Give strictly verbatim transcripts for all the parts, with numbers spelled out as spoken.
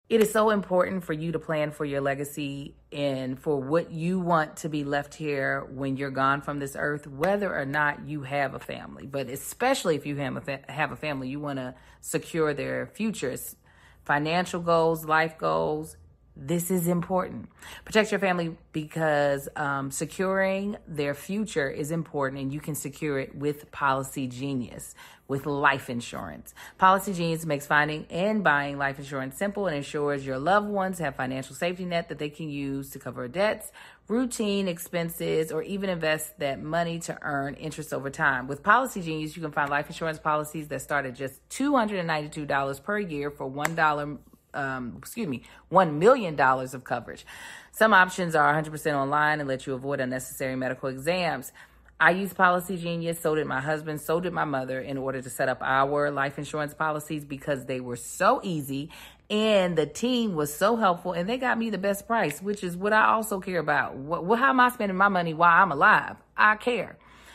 It is so important for you to plan for your legacy and for what you want to be left here when you're gone from this earth, whether or not you have a family. But especially if you have a, fa- have a family, you want to secure their futures, financial goals, life goals. This is important. Protect your family because um, securing their future is important, and you can secure it with Policy Genius, with life insurance. Policy Genius makes finding and buying life insurance simple and ensures your loved ones have financial safety net that they can use to cover debts, routine expenses, or even invest that money to earn interest over time. With Policy Genius, you can find life insurance policies that start at just two hundred ninety-two dollars per year for one dollar Um, excuse me, one million dollars of coverage. Some options are one hundred percent online and let you avoid unnecessary medical exams. I use Policy Genius, so did my husband, so did my mother, in order to set up our life insurance policies because they were so easy and the team was so helpful and they got me the best price, which is what I also care about. What, what, how am I spending my money while I'm alive? I care.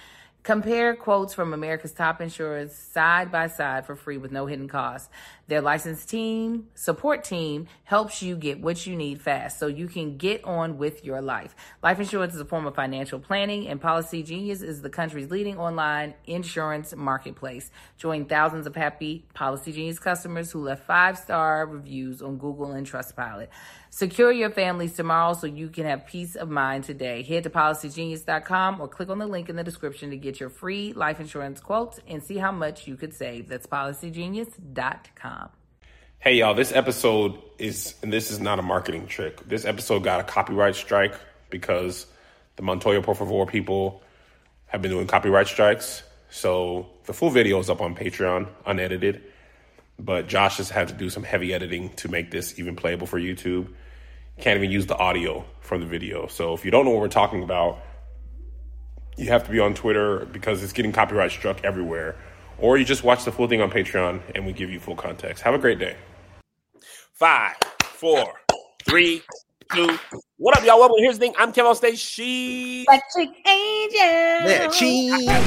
Compare quotes from America's top insurers side by side for free with no hidden costs. Their licensed team, support team, helps you get what you need fast so you can get on with your life. Life insurance is a form of financial planning, and Policy Genius is the country's leading online insurance marketplace. Join thousands of happy Policy Genius customers who left five-star reviews on Google and Trustpilot. Secure your families tomorrow so you can have peace of mind today. Head to policy genius dot com or click on the link in the description to get your free life insurance quotes and see how much you could save. That's policy genius dot com. Hey, y'all, this episode is, and this is not a marketing trick. This episode got a copyright strike because the Montoya Por Favor people have been doing copyright strikes. So the full video is up on Patreon, unedited. But Josh has had to do some heavy editing to make this even playable for YouTube. Can't even use the audio from the video. So if you don't know what we're talking about, you have to be on Twitter because it's getting copyright struck everywhere. Or you just watch the full thing on Patreon and we give you full context. Have a great day. Five, four, three, two. What up, y'all? Welcome. Here's the thing. I'm Kevin on stage. She. Electric Angel. Yeah, cheese.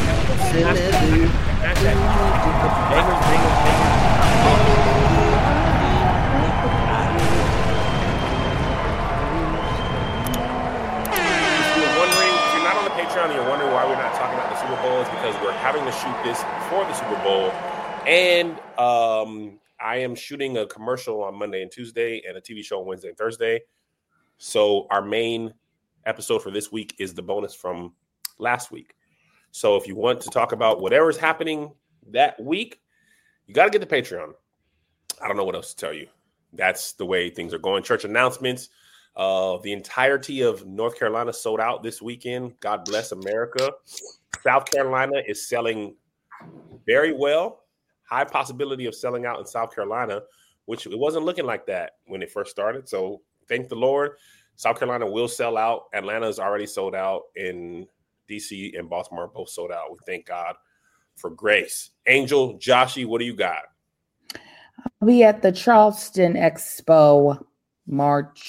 And you're wondering why we're not talking about the Super Bowl, is because we're having to shoot this before the Super Bowl. And um, I am shooting a commercial on Monday and Tuesday and a T V show on Wednesday and Thursday. So our main episode for this week is the bonus from last week. So if you want to talk about whatever's happening that week, you got to get the Patreon. I don't know what else to tell you. That's the way things are going. Church announcements. Uh, the entirety of North Carolina sold out this weekend. God bless America. South Carolina is selling very well. High possibility of selling out in South Carolina, which it wasn't looking like that when it first started. So thank the Lord. South Carolina will sell out. Atlanta is already sold out. And D C and Baltimore are both sold out. We thank God for grace. Angel, Joshy, what do you got? I'll be at the Charleston Expo March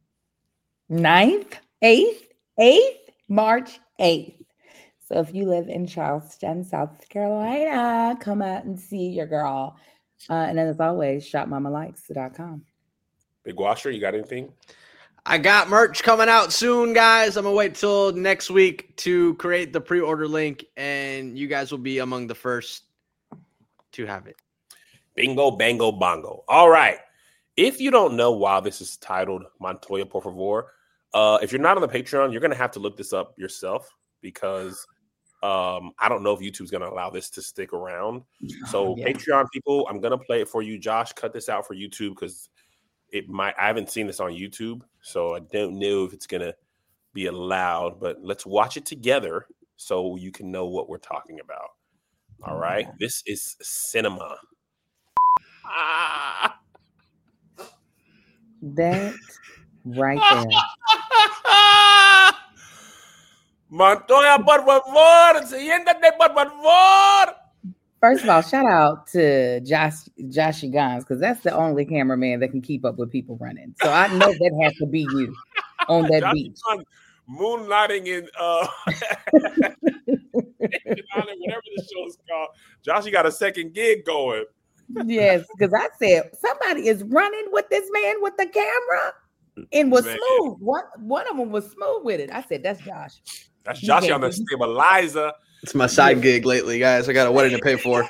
ninth, eighth, eighth, March eighth. So if you live in Charleston, South Carolina, come out and see your girl. Uh, and then as always, shop mama likes dot com. Big Washer, you got anything? I got merch coming out soon, guys. I'm going to wait till next week to create the pre-order link, and you guys will be among the first to have it. Bingo, bango, bongo. All right. If you don't know why this is titled Montoya Por Favor, uh, if you're not on the Patreon, you're going to have to look this up yourself because um, I don't know if YouTube's going to allow this to stick around. So yeah. Patreon people, I'm going to play it for you. Josh, cut this out for YouTube because it might. I haven't seen this on YouTube, so I don't know if it's going to be allowed. But let's watch it together so you can know what we're talking about. All right. This is cinema. Ah. That right there. Montoya, por favor. Siéntate, por favor. First of all, shout out to Josh, Joshy Gons, because that's the only cameraman that can keep up with people running. So I know that has to be you on that Joshy beach. Gons moonlighting in uh, whatever the show is called. Joshy got a second gig going. Yes, because I said somebody is running with this man with the camera and was Man. smooth. One one of them was smooth with it. I said, "That's Josh." That's He Josh gave on the me- stabilizer. It's my side gig lately, guys. I got a wedding to pay for.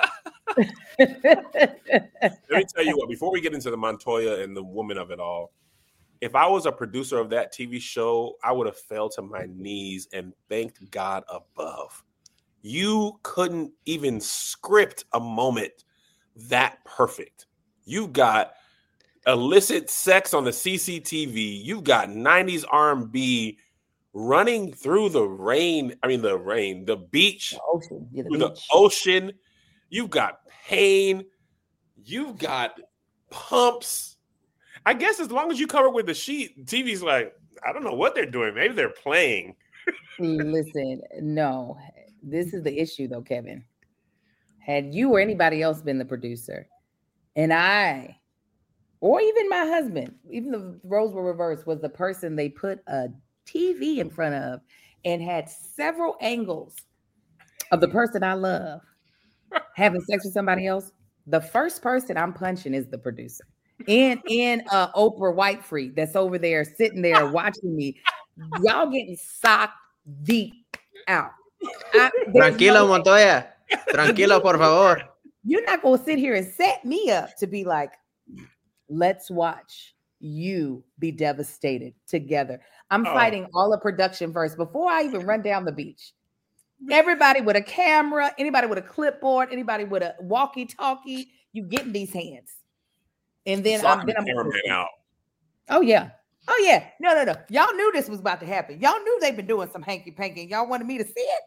Let me tell you what, before we get into the Montoya and the woman of it all, if I was a producer of that T V show, I would have fell to my knees and thanked God above. You couldn't even script a moment that perfect. You got illicit sex on the C C T V. You've got nineties R and B running through the rain. I mean, the rain, the beach, The ocean. Yeah, the through the beach. ocean. You've got pain. You've got pumps. I guess as long as you cover with the sheet, T V's like, I don't know what they're doing. Maybe they're playing. Listen, no, this is the issue though, Kevin. Had you or anybody else been the producer, and I, or even my husband, even the roles were reversed, was the person they put a T V in front of and had several angles of the person I love having sex with somebody else, the first person I'm punching is the producer. And and uh Oprah Winfrey that's over there sitting there watching me. Y'all getting socked deep out. I, Tranquilo, no Montoya. Tranquilo, por favor. You're not gonna sit here and set me up to be like, let's watch you be devastated together. I'm Oh. fighting all the production first before I even run down the beach. Everybody with a camera, anybody with a clipboard, anybody with a walkie-talkie, you get in these hands. And then I'm Socking then the I'm cameraman out. Oh yeah. Oh yeah. No, no, no. Y'all knew this was about to happen. Y'all knew they've been doing some hanky-panky. And y'all wanted me to see it.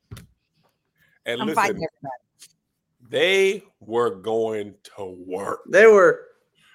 And I'm listen, fighting everybody. they were going to work. They were.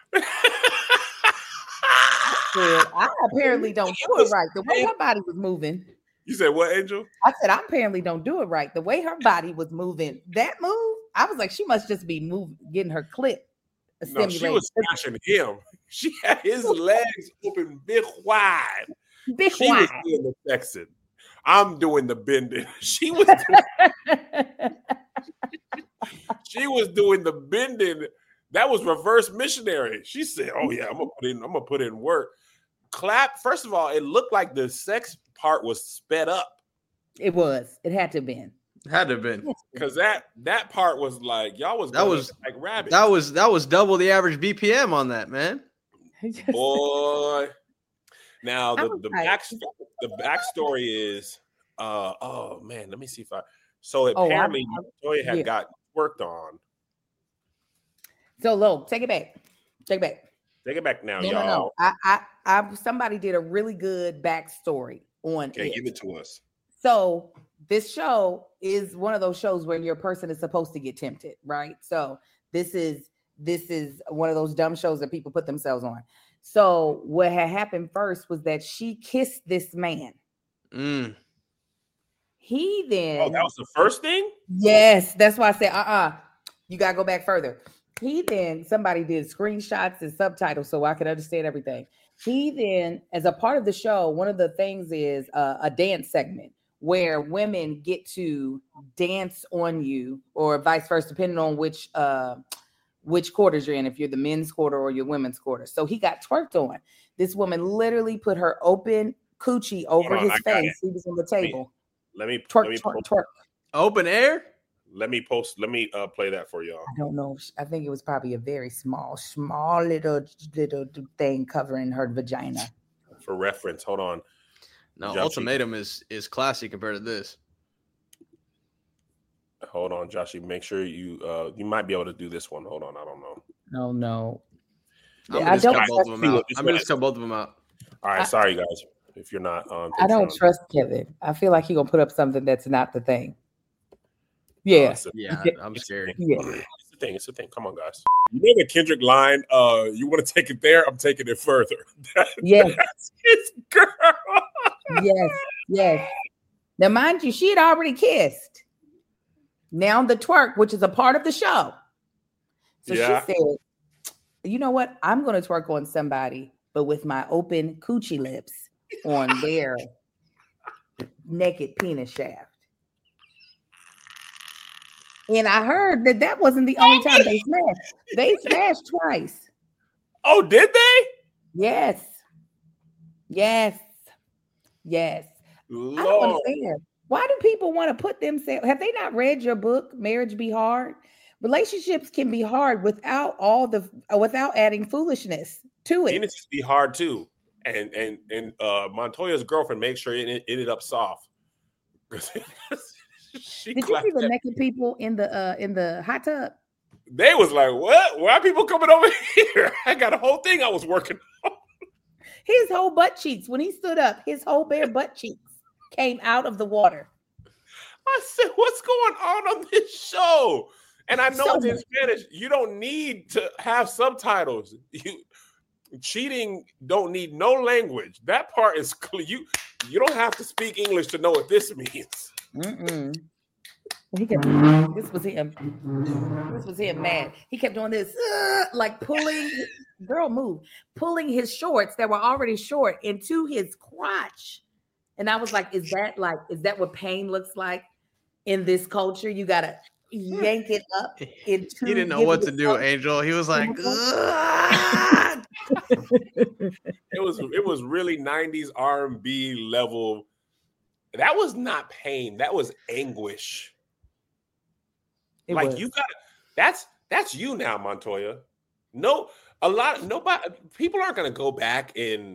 Good. I apparently don't do it right. The way her body was moving. You said what, Angel? I said, I apparently don't do it right. The way her body was moving, that move, I was like, she must just be moving, getting her clit No, she stimulated. was smashing him. She had his legs open big wide. Big She was wide. doing the flexing. I'm doing the bending. She was doing, she was doing the bending. That was reverse missionary. She said, "Oh yeah, I'm gonna put in. I'm gonna put in work." Clap. First of all, it looked like the sex part was sped up It was. It had to have been. Had to have been. because that that part was like y'all was That going was- like rabbits. That was that was double the average B P M on that, man. boy. Now I the was the like- back the backstory is uh oh man, let me see if I so Oh, I- apparently I- Toya had yeah. got worked on. So low, take it back. Take it back. Take it back now, No, y'all. no, no. I, I, I, somebody did a really good backstory on Okay, it. give it to us. So this show is one of those shows where your person is supposed to get tempted, right? So this is this is one of those dumb shows that people put themselves on. So what had happened first was that she kissed this man. Mm. He then Oh, that was the first thing? yes, that's why I said uh-uh. You gotta go back further. He then somebody did screenshots and subtitles so I could understand everything. He then, as a part of the show, one of the things is uh, a dance segment where women get to dance on you, or vice versa, depending on which uh, which quarters you're in, if you're the men's quarter or your women's quarter. So he got twerked on. This woman literally put her open coochie over on, his I got face. He was on the table. Let me Twerk, let me twerk, post, twerk. Open air? let me post let me uh, play that for y'all. I don't know. I think it was probably a very small, small little little thing covering her vagina. For reference. Hold on. No, Jump ultimatum is is classy compared to this. Hold on, Joshy. Make sure you uh you might be able to do this one. Hold on, I don't know. No, no. I'm Yeah, gonna I just don't cut both of trust them you. out. This I'm gonna one just cut both of them out. All right, I- sorry guys. If you're not on I don't Patreon. trust Kevin. I feel like he gonna put up something that's not the thing. Uh, Yeah, it's a- Yeah, I'm it's a scared. thing. yeah. It's a thing. It's a thing. Come on, guys. You know the Kendrick line, uh, you want to take it there? I'm taking it further. Yes, That's his girl. yes, yes. Now, mind you, she had already kissed. Now the twerk, which is a part of the show. So Yeah. she said, "You know what? I'm going to twerk on somebody, but with my open coochie lips on their naked penis shaft." And I heard that that wasn't the only time they smashed. They smashed twice. Oh, did they? Yes. Yes. Yes. Lord. I don't understand. Why do people want to put themselves? Have they not read your book, Marriage Be Hard? Relationships can be hard without all the without adding foolishness to it. And it's be hard too. And and and uh, Montoya's girlfriend makes sure it, it ended up soft. She Did you see the naked people in the uh, in the hot tub? They was like, "What? Why are people coming over here?" I got a whole thing I was working on. His whole butt cheeks, when he stood up, his whole bare butt cheeks came out of the water. I said, "What's going on on this show?" And I know So it's in much. Spanish. You don't need to have subtitles. You cheating don't need no language. That part is clear. You you don't have to speak English to know what this means. Mm-mm. He kept, this was him. This was him mad. He kept doing this, uh, like pulling, girl move, pulling his shorts that were already short into his crotch. And I was like, is that like, is that what pain looks like in this culture? You gotta yank it up into. He didn't know what to do, Angel. He was like, "Ugh." It was it was really nineties R and B level. That was not pain. That was anguish. It like was. you got that's that's you now, Montoya. No, a lot nobody people aren't gonna go back and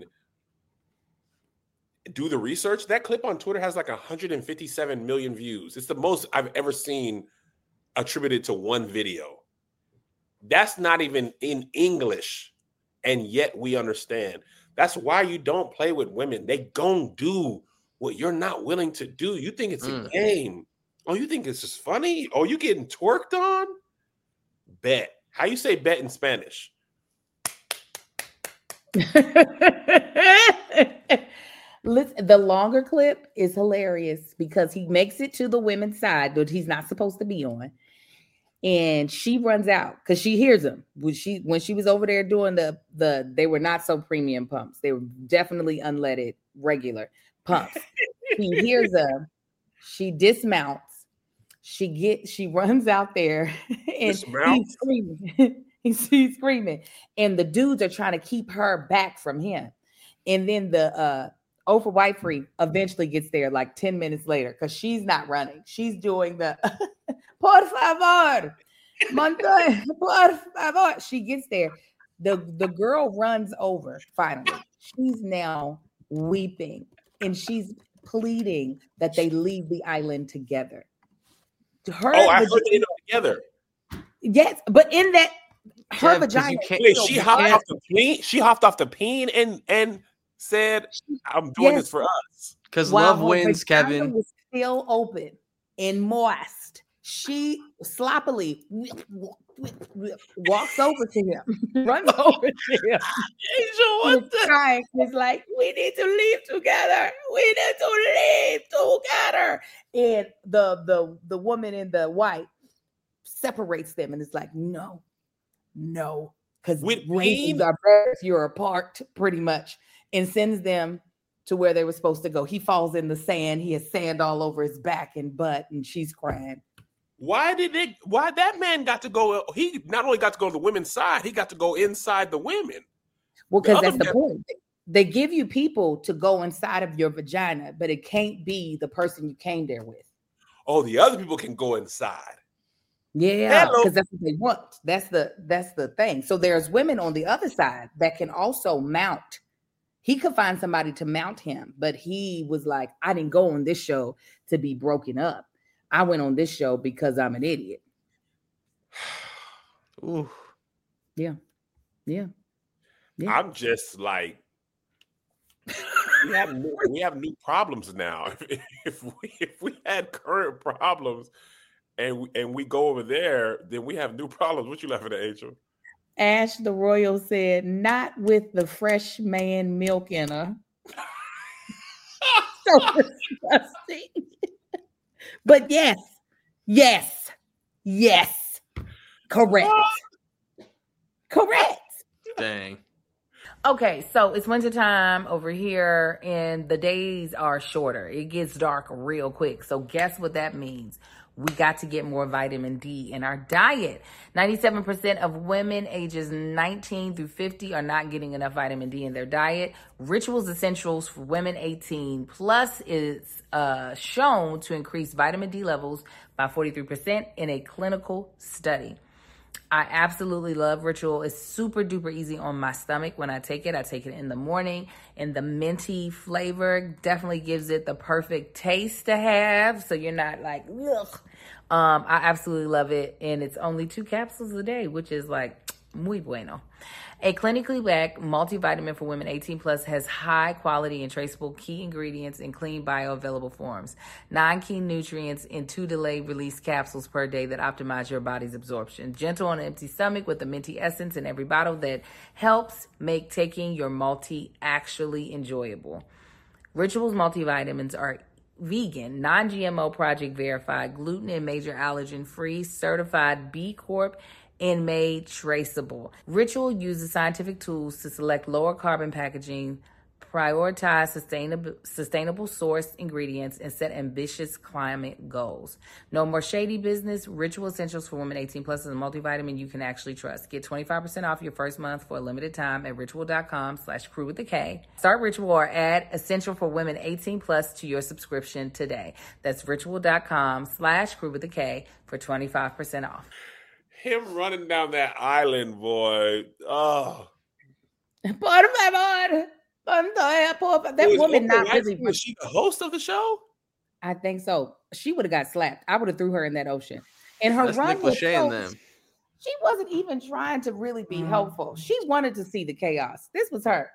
do the research. That clip on Twitter has like one hundred fifty-seven million views. It's the most I've ever seen attributed to one video. That's not even in English, and yet we understand. That's why you don't play with women. They gon' do what you're not willing to do. You think it's Mm. a game. Oh, you think it's just funny? Oh, you getting twerked on? Bet. How you say bet in Spanish? Listen, the longer clip is hilarious because he makes it to the women's side that he's not supposed to be on. And she runs out because she hears him. When she when she was over there doing the the they were not so premium pumps. They were definitely unleaded, regular pumps. He hears them. She dismounts. She get she runs out there and Dismount? he's screaming. he's, he's screaming. And the dudes are trying to keep her back from him. And then the uh Oprah Winfrey eventually gets there like ten minutes later because she's not running. She's doing the por favor, Montoya, por favor. She gets there. The, the girl runs over finally. She's now weeping and she's pleading that they leave the island together. Her Oh, I heard vagina, they know together. yes, but in that her Yeah, 'cause you vagina. can't- Wait, is she still hopped wet. off the peen. She hopped off the peen and and said, "I'm doing Yes. this for us." Because While love her wins, vagina Kevin. was still open and moist. She sloppily walks over to him, runs over to him. Angel, And is crying. It's like, we need to leave together. We need to leave together. And the the the woman in the white separates them and it's like, no, no, because With races pain? are better if you're apart, pretty much, and sends them to where they were supposed to go. He falls in the sand. He has sand all over his back and butt, and she's crying. Why did they? Why that man got to go? He not only got to go to the women's side, he got to go inside the women. Well, The because other that's the man- point. They give you people to go inside of your vagina, but it can't be the person you came there with. Oh, the other people can go inside. Yeah, Hello. because that's what they want. That's the that's the thing. So there's women on the other side that can also mount. He could find somebody to mount him, but he was like, I didn't go on this show to be broken up. I went on this show because I'm an idiot. Ooh. Yeah. Yeah. Yeah. I'm just like, we have new, we have new problems now. If, if we if we had current problems and we, and we go over there, then we have new problems. What you laughing at, Angel? Ash the Royal said, not with the fresh man milk in her. So disgusting. But yes, yes, yes. Correct. Correct. Dang. Okay, so it's winter time over here and the days are shorter. It gets dark real quick. So guess what that means? We got to get more vitamin D in our diet. ninety-seven percent of women ages nineteen through fifty are not getting enough vitamin D in their diet. Rituals Essentials for women eighteen plus is uh, shown to increase vitamin D levels by forty-three percent in a clinical study. I absolutely love Ritual. It's super duper easy on my stomach when I take it. I take it in the morning, and the minty flavor definitely gives it the perfect taste to have. So you're not like, ugh. Um, I absolutely love it. And it's only two capsules a day, which is like muy bueno. A clinically backed multivitamin for women eighteen plus has high quality and traceable key ingredients in clean bioavailable forms. Nine key nutrients in two delayed release capsules per day that optimize your body's absorption. Gentle on an empty stomach with the minty essence in every bottle that helps make taking your multi actually enjoyable. Rituals multivitamins are vegan, non-G M O project verified, gluten and major allergen free, certified B Corp, and made traceable. Ritual uses scientific tools to select lower carbon packaging, prioritize sustainable sustainable source ingredients, and set ambitious climate goals. No more shady business. Ritual Essentials for Women eighteen plus is a multivitamin you can actually trust. Get twenty-five percent off your first month for a limited time at ritual.com slash crew with a K. Start Ritual or add Essential for Women eighteen plus to your subscription today. That's ritual.com slash crew with a K for twenty-five percent off. Him running down that island, boy. Oh. Por favor. That Was woman Oprah not Winfrey- really. Was she the host of the show? I think so. She would have got slapped. I would have threw her in that ocean. And her That's run Nick was Lachey so, and them. she wasn't even trying to really be helpful. She wanted to see the chaos. This was her.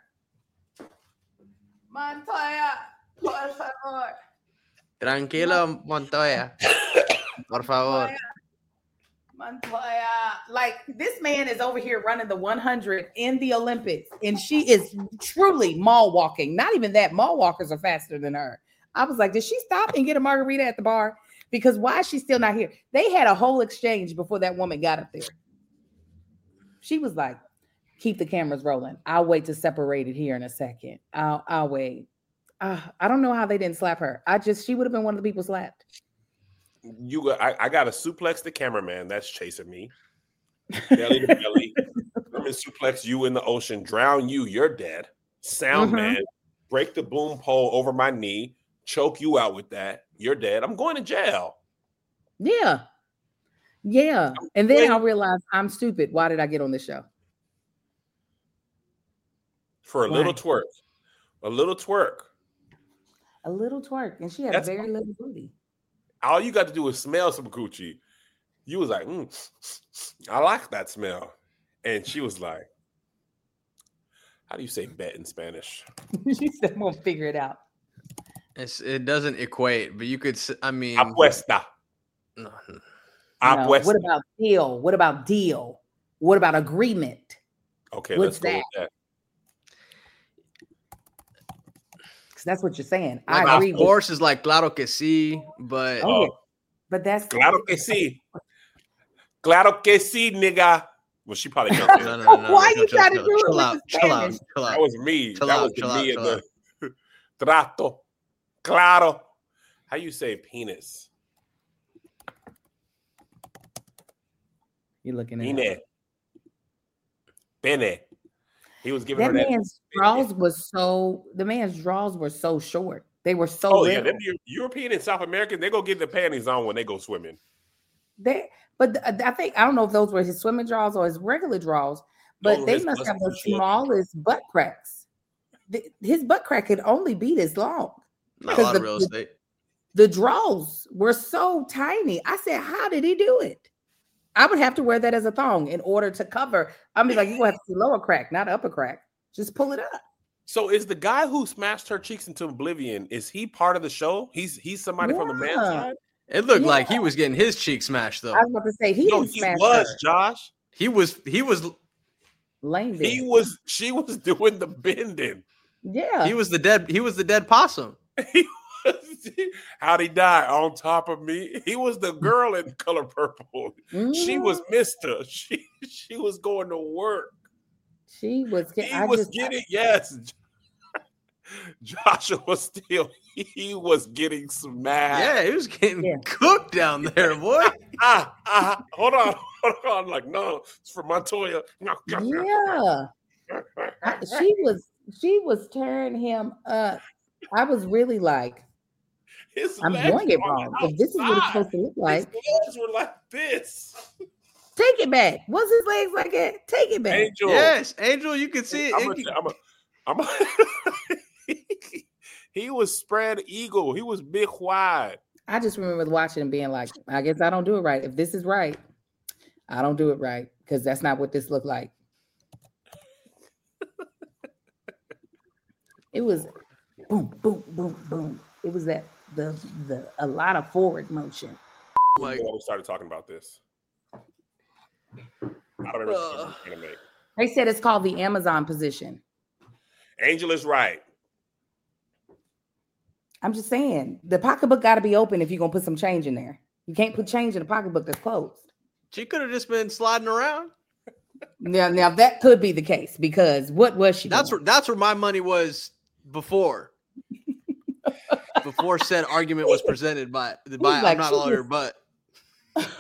Montoya, por favor. Tranquilo, Montoya. Por favor. Montoya. Like, this man is over here running the one hundred in the Olympics, and she is truly mall walking. Not even that. Mall walkers are faster than her. I was like, did she stop and get a margarita at the bar? Because why is she still not here? They had a whole exchange before that woman got up there. She was like, keep the cameras rolling. I'll wait to separate it here in a second. I'll, I'll wait. Uh, I don't know how they didn't slap her. I just, she would have been one of the people slapped. You got, I, I got to suplex the cameraman that's chasing me. Belly to belly. I'm gonna suplex you in the ocean, drown you, you're dead. Sound Mm-hmm. man, break the boom pole over my knee, choke you out with that. You're dead. I'm going to jail. Yeah. Yeah. And then waiting- I realized I'm stupid. Why did I get on this show? For a Why? little twerk. A little twerk. A little twerk. And she had That's- a very little booty. All you got to do is smell some coochie. You was like, mm, I like that smell. And she was like, how do you say bet in Spanish? She said, we'll figure it out. It's, it doesn't equate, but you could. s- I mean, Apuesta. no, no. No, Apuesta. what about deal? What about deal? What about agreement? Okay, what's let's go with that. Because that's what you're saying. Like, I agree. of with- course, is like claro que sí, but Oh, yeah. But that's Claro que sí. Claro que sí, nigga. Well, she probably jumped in. no, no, no, no. Why chill, you chill, trying to chill, do it chill with out, the chill out, Spanish? chill out. That was me. Chill that out, was chill the out, me chill of the trato. Claro. How you say penis? You're looking at it. Pene. Pene. He was giving That her that. man's draws was so the man's draws were so short. They were so Oh, yeah. little. Them Eu- European and South American, they go get the panties on when they go swimming. They, but th- I think I don't know if those were his swimming draws or his regular draws, but Those were they his must have the muscle shit. smallest butt cracks. The- his butt crack could only be this long. Not a Because lot the- of real the- estate. The draws were so tiny. I said, "How did he do it?" I would have to wear that as a thong in order to cover. I mean, like you have to see lower crack, not upper crack. Just pull it up. So is the guy who smashed her cheeks into oblivion, is he part of the show? He's he's somebody from the man's Yeah. side? It looked Yeah. like he was getting his cheek smashed though. I was about to say he No, didn't he smash was, her. Josh. He was. He was. Lame He bitch. was she was doing the bending. Yeah. He was the dead. He was the dead possum. He was, how'd he die? On top of me. He was the girl in Color Purple. She Mhm. was Mister She she was going to work. She was. He I was just, getting yes. Joshua Steele, he was getting smashed. Yeah, he was getting Yeah. cooked down there, boy. ah, ah, hold on, hold on. Like, no, it's for Montoya. Yeah. I- she was she was tearing him up. I was really like, His I'm legs doing it were on wrong. the If this is what it's outside. supposed to look like, His legs were like this. take it back. Was his legs like that? Take it back. Angel. Yes, Angel, you can see it. I'm It a, can- I'm a, I'm a he was spread eagle. He was big wide. I just remember watching and being like, I guess I don't do it right. If this is right, I don't do it right because that's not what this looked like. It was boom, boom, boom, boom. It was that the the a lot of forward motion. like, When we started talking about this. I don't remember what I was gonna make. They said it's called the Amazon position. Angel is right. I'm just saying the pocketbook got to be open if you're gonna put some change in there. You can't put change in a pocketbook that's closed. she could have just been sliding around. Now, now that could be the case because what was she? That's doing? where that's where my money was before. Before said argument was presented by by like, I'm not she a lawyer, was- but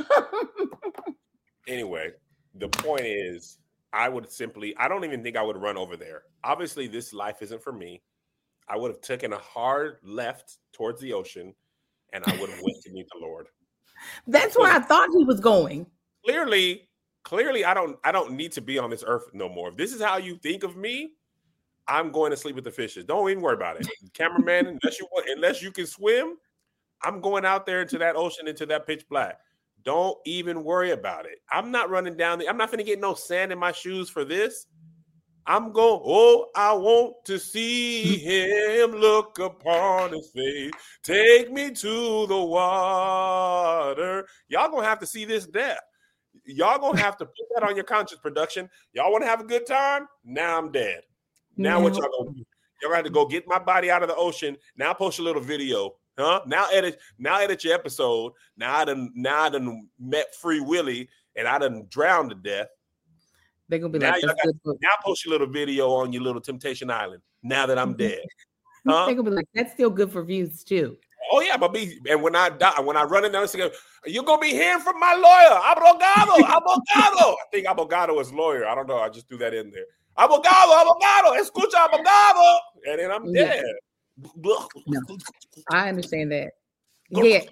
Anyway, the point is, I would simply, I don't even think I would run over there. Obviously, this life isn't for me. I would have taken a hard left towards the ocean, and I would have went to meet the Lord. That's where I thought he was going. Clearly, clearly, I don't, I don't need to be on this earth no more. If this is how you think of me, I'm going to sleep with the fishes. Don't even worry about it, cameraman. Unless you want, unless you can swim, I'm going out there into that ocean, into that pitch black. Don't even worry about it. I'm not running down the, I'm not going to get no sand in my shoes for this. I'm going, oh, I want to see him look upon his face. Take me to the water. Y'all going to have to see this death. Y'all going to have to put that on your conscience, production. Y'all want to have a good time? Now I'm dead. Now what y'all going to do? Y'all got to go get my body out of the ocean. Now post a little video. Huh? Now edit, now edit your episode. Now I done, now I done met Free Willy and I done drowned to death. They're gonna be Now, like, y'all that's got, good for, now post your little video on your little Temptation Island. Now that I'm dead. Huh? they're gonna be like, that's still good for views too. Oh yeah, but be and when I die, when I run it down, it's gonna, you're gonna be hearing from my lawyer, Abogado, Abogado. I think Abogado is lawyer. I don't know. I just threw that in there. Abogado, Abogado, escucha Abogado, and then I'm Yeah. dead. No. I understand that. Yeah,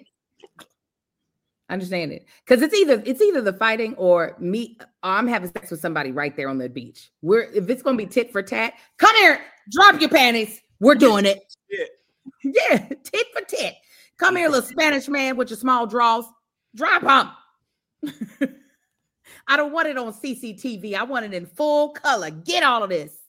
I understand it because it's either it's either the fighting or me. Or I'm having sex with somebody right there on the beach. We're if it's gonna be tit for tat. Come here, drop your panties. We're doing it. Yeah. Yeah, tit for tit. Come here, little Spanish man with your small draws. Drop them. I don't want it on C C T V. I want it in full color. Get all of this.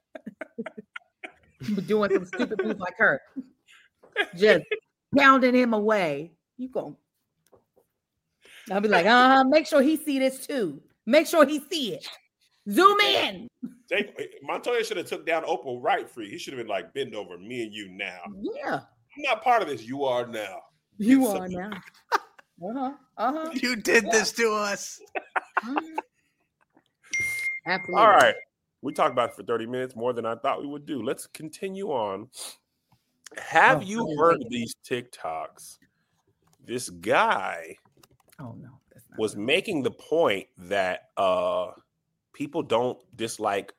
Doing some stupid moves like her. Just pounding him away. You go. I'll be like, uh-huh. Make sure he see this too. Make sure he see it. Zoom in. They, Montoya should have took down Opal right free. He should have been like, bend over, me and you now. Yeah, I'm not part of this. You are now. you Get are some- now. Uh-huh. Uh-huh. you did this to us. uh-huh. Absolutely. All right. We talked about it for thirty minutes, more than I thought we would do. Let's continue on. Have Oh, you I heard didn't these TikToks? This guy Oh no, that's not was making the point that uh, people don't dislike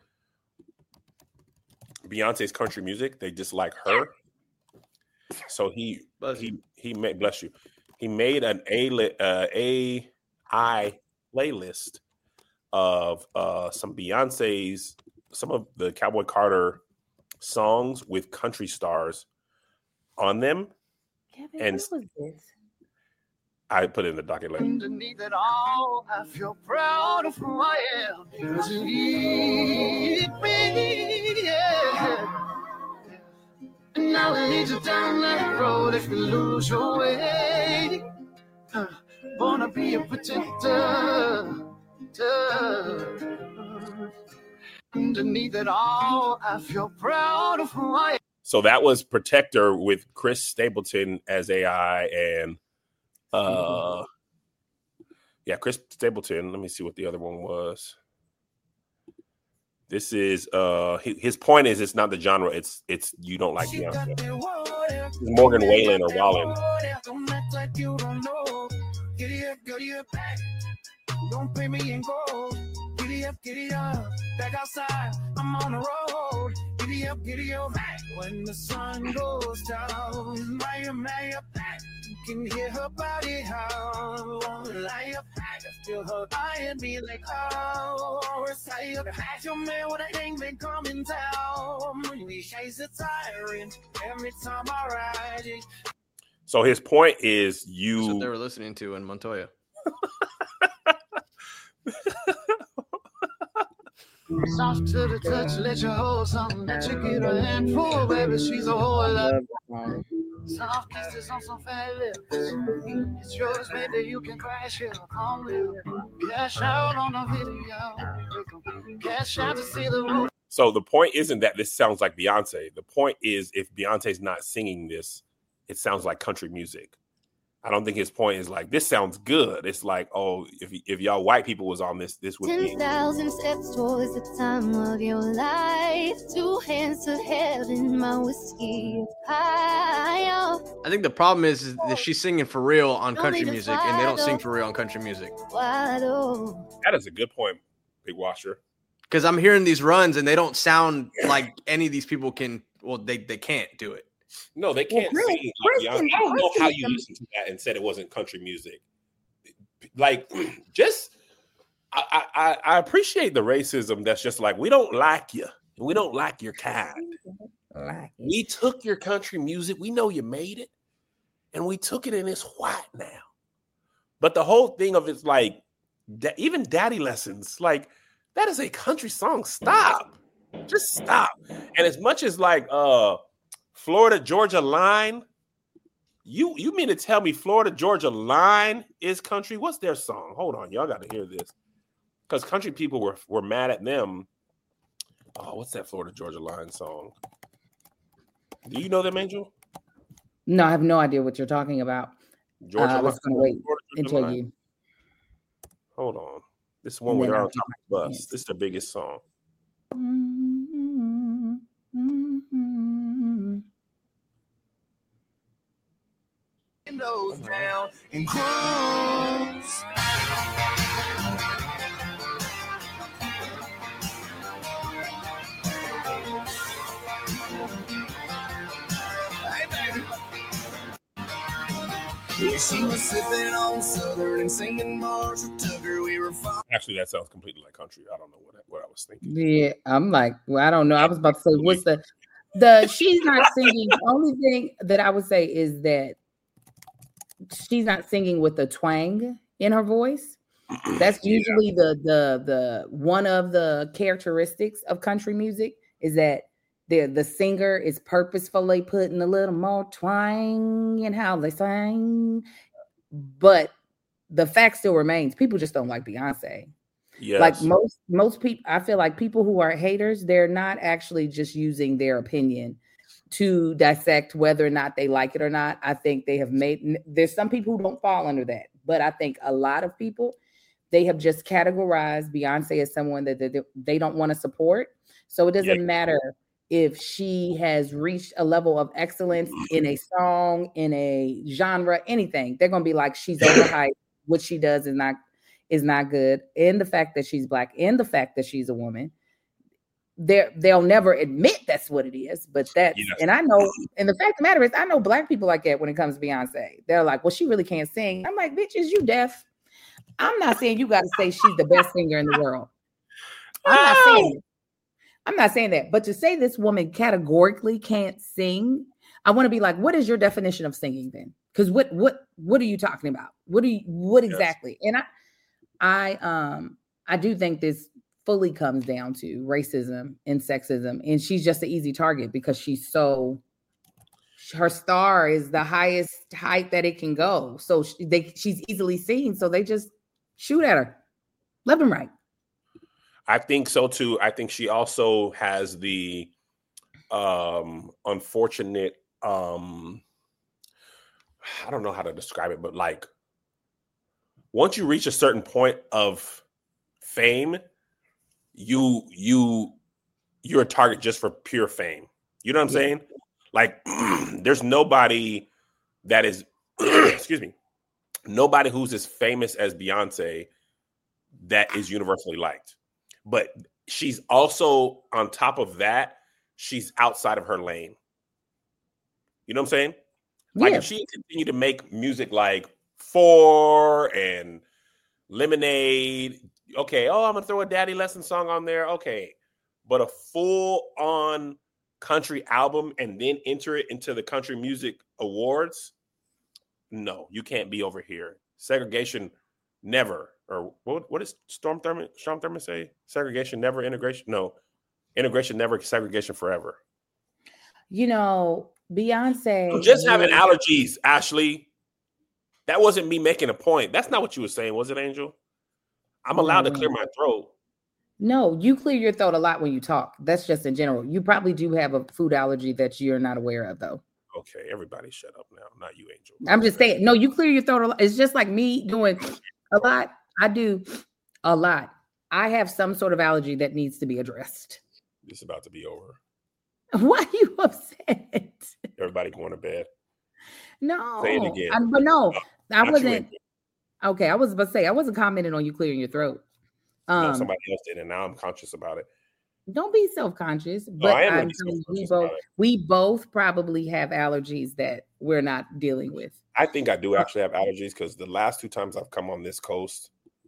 Beyonce's country music; they dislike her. So he Bless he he made bless you. He made an a li- uh, A I playlist of uh, some Beyonce's, some of the Cowboy Carter songs with country stars on them. Kevin, and- what was this? I put it in the docket later. Underneath it all, I feel proud of who I am. Because you need me, yeah. And now I lead you down that road if you lose your way. Uh, wanna be a protector. Underneath it all, I feel proud of who I am. So that was Protector with Chris Stapleton as A I and uh yeah, Chris Stapleton. Let me see what the other one was. This is uh his point is it's not the genre, it's it's you don't like Beyonce. It's Morgan Wallen or Wallen. Don't pay me in gold. Giddy up, giddy up. Back outside, I'm on the road. Giddy up, giddy up. When the sun goes down, Maya, Maya, you can hear her body howl. Won't lie up, I feel her eyeing me like, oh, we're tired. Your man with a hang been coming down. We chase a tyrant every time I ride it. So his point is you. That's what they were listening to in Montoya. Soft to the touch, let you hold something. Let you get a handful, baby. She's a whole lot. Soft kisses on some fat lips. It's yours, baby. You can crash it. Come with cash out on the video. Cash out to see the roof. So the point isn't that this sounds like Beyonce. The point is if Beyonce's not singing this, it sounds like country music. I don't think his point is like, this sounds good. It's like, oh, if if y'all white people was on this, this would be. ten thousand steps towards the time of your life. Two hands to heaven, my whiskey high. I think the problem is, is that she's singing for real on country music, and they don't sing for real on country music. That is a good point, Big Washer. Because I'm hearing these runs, and they don't sound like any of these people can, well, they, they can't do it. No, they can't well, sing. Like Beyonce. I don't know how you listened to that and said it wasn't country music. Like, just I, I I appreciate the racism that's just like, we don't like you. We don't like your kind. Like we took your country music. We know you made it, and we took it and it's white now. But the whole thing of it's like, da- even Daddy Lessons, like that is a country song. Stop, just stop. And as much as like uh. Florida Georgia Line, you you mean to tell me Florida Georgia Line is country? What's their song? Hold on, y'all got to hear this because country people were were mad at them. Oh, what's that Florida Georgia Line song? Do you know them, Angel? No, I have no idea what you're talking about. Georgia uh, I was going to wait until Line. You. Hold on, this one where they're on top of the bus. Yes. This is the biggest song. Mm-hmm. Mm-hmm. Windows down and cruise. Hey, baby. Yeah, she was sipping on Southern and singing bars with Tugger. We were fine. Actually, that sounds completely like country. I don't know what I, what I was thinking. Yeah, I'm like, well, I don't know. I was about to say, what's the the? She's not singing. The only thing that I would say is that she's not singing with a twang in her voice. That's usually yeah. the the the one of the characteristics of country music is that the the singer is purposefully putting a little more twang in how they sing. But the fact still remains, people just don't like Beyonce. Yes. Like most most people, I feel like people who are haters, they're not actually just using their opinion to dissect whether or not they like it or not. I think they have made, there's some people who don't fall under that, but I think a lot of people, they have just categorized Beyonce as someone that they, they don't want to support. So it doesn't yeah. matter if she has reached a level of excellence in a song, in a genre, anything. They're going to be like, she's overhyped. What she does is not, is not good. And the fact that she's Black and the fact that she's a woman, They're, they'll never admit that's what it is, but that's, yes. and I know, and the fact of the matter is, I know Black people like that when it comes to Beyonce. They're like, well, she really can't sing. I'm like, bitch, is you deaf? I'm not saying you got to say she's the best singer in the world. I'm not oh. saying it. I'm not saying that, but to say this woman categorically can't sing, I want to be like, what is your definition of singing then? Because what, what, what are you talking about? What do you, what exactly? Yes. And I, I, um, I do think this fully comes down to racism and sexism, and she's just an easy target because she's so, her star is the highest height that it can go. So she, they, she's easily seen. So they just shoot at her left and right. I think so too. I think she also has the um, unfortunate, um, I don't know how to describe it, but like once you reach a certain point of fame, you you you're a target just for pure fame. You know what I'm yeah. saying? Like, there's nobody that is, excuse me, nobody who's as famous as Beyonce that is universally liked. But she's also, on top of that, she's outside of her lane. You know what I'm saying? Like, yeah. if she continued to make music like Four and Lemonade, okay, oh, I'm going to throw a Daddy Lesson song on there, okay. But a full-on country album and then enter it into the Country Music Awards, no, you can't be over here. Segregation never. Or what? What does Storm Thurman, Sean Thurman say? Segregation never, integration. No, integration never, segregation forever. You know, Beyonce. I'm just having allergies, Ashley. That wasn't me making a point. That's not what you were saying, was it, Angel? I'm allowed no. to clear my throat. No, you clear your throat a lot when you talk. That's just in general. You probably do have a food allergy that you're not aware of, though. Okay, everybody shut up now. Not you, Angel. I'm just saying. No, you clear your throat a lot. It's just like me doing a lot. I do a lot. I have some sort of allergy that needs to be addressed. It's about to be over. Why are you upset? Everybody going to bed. No. Say it again. I, but no, no I wasn't. Okay, I was about to say, I wasn't commenting on you clearing your throat. Um, no, somebody else did, and now I'm conscious about it. Don't be self-conscious. But no, I am I'm telling you, we both, we both probably have allergies that we're not dealing with. I think I do actually have allergies because the last two times I've come on this coast,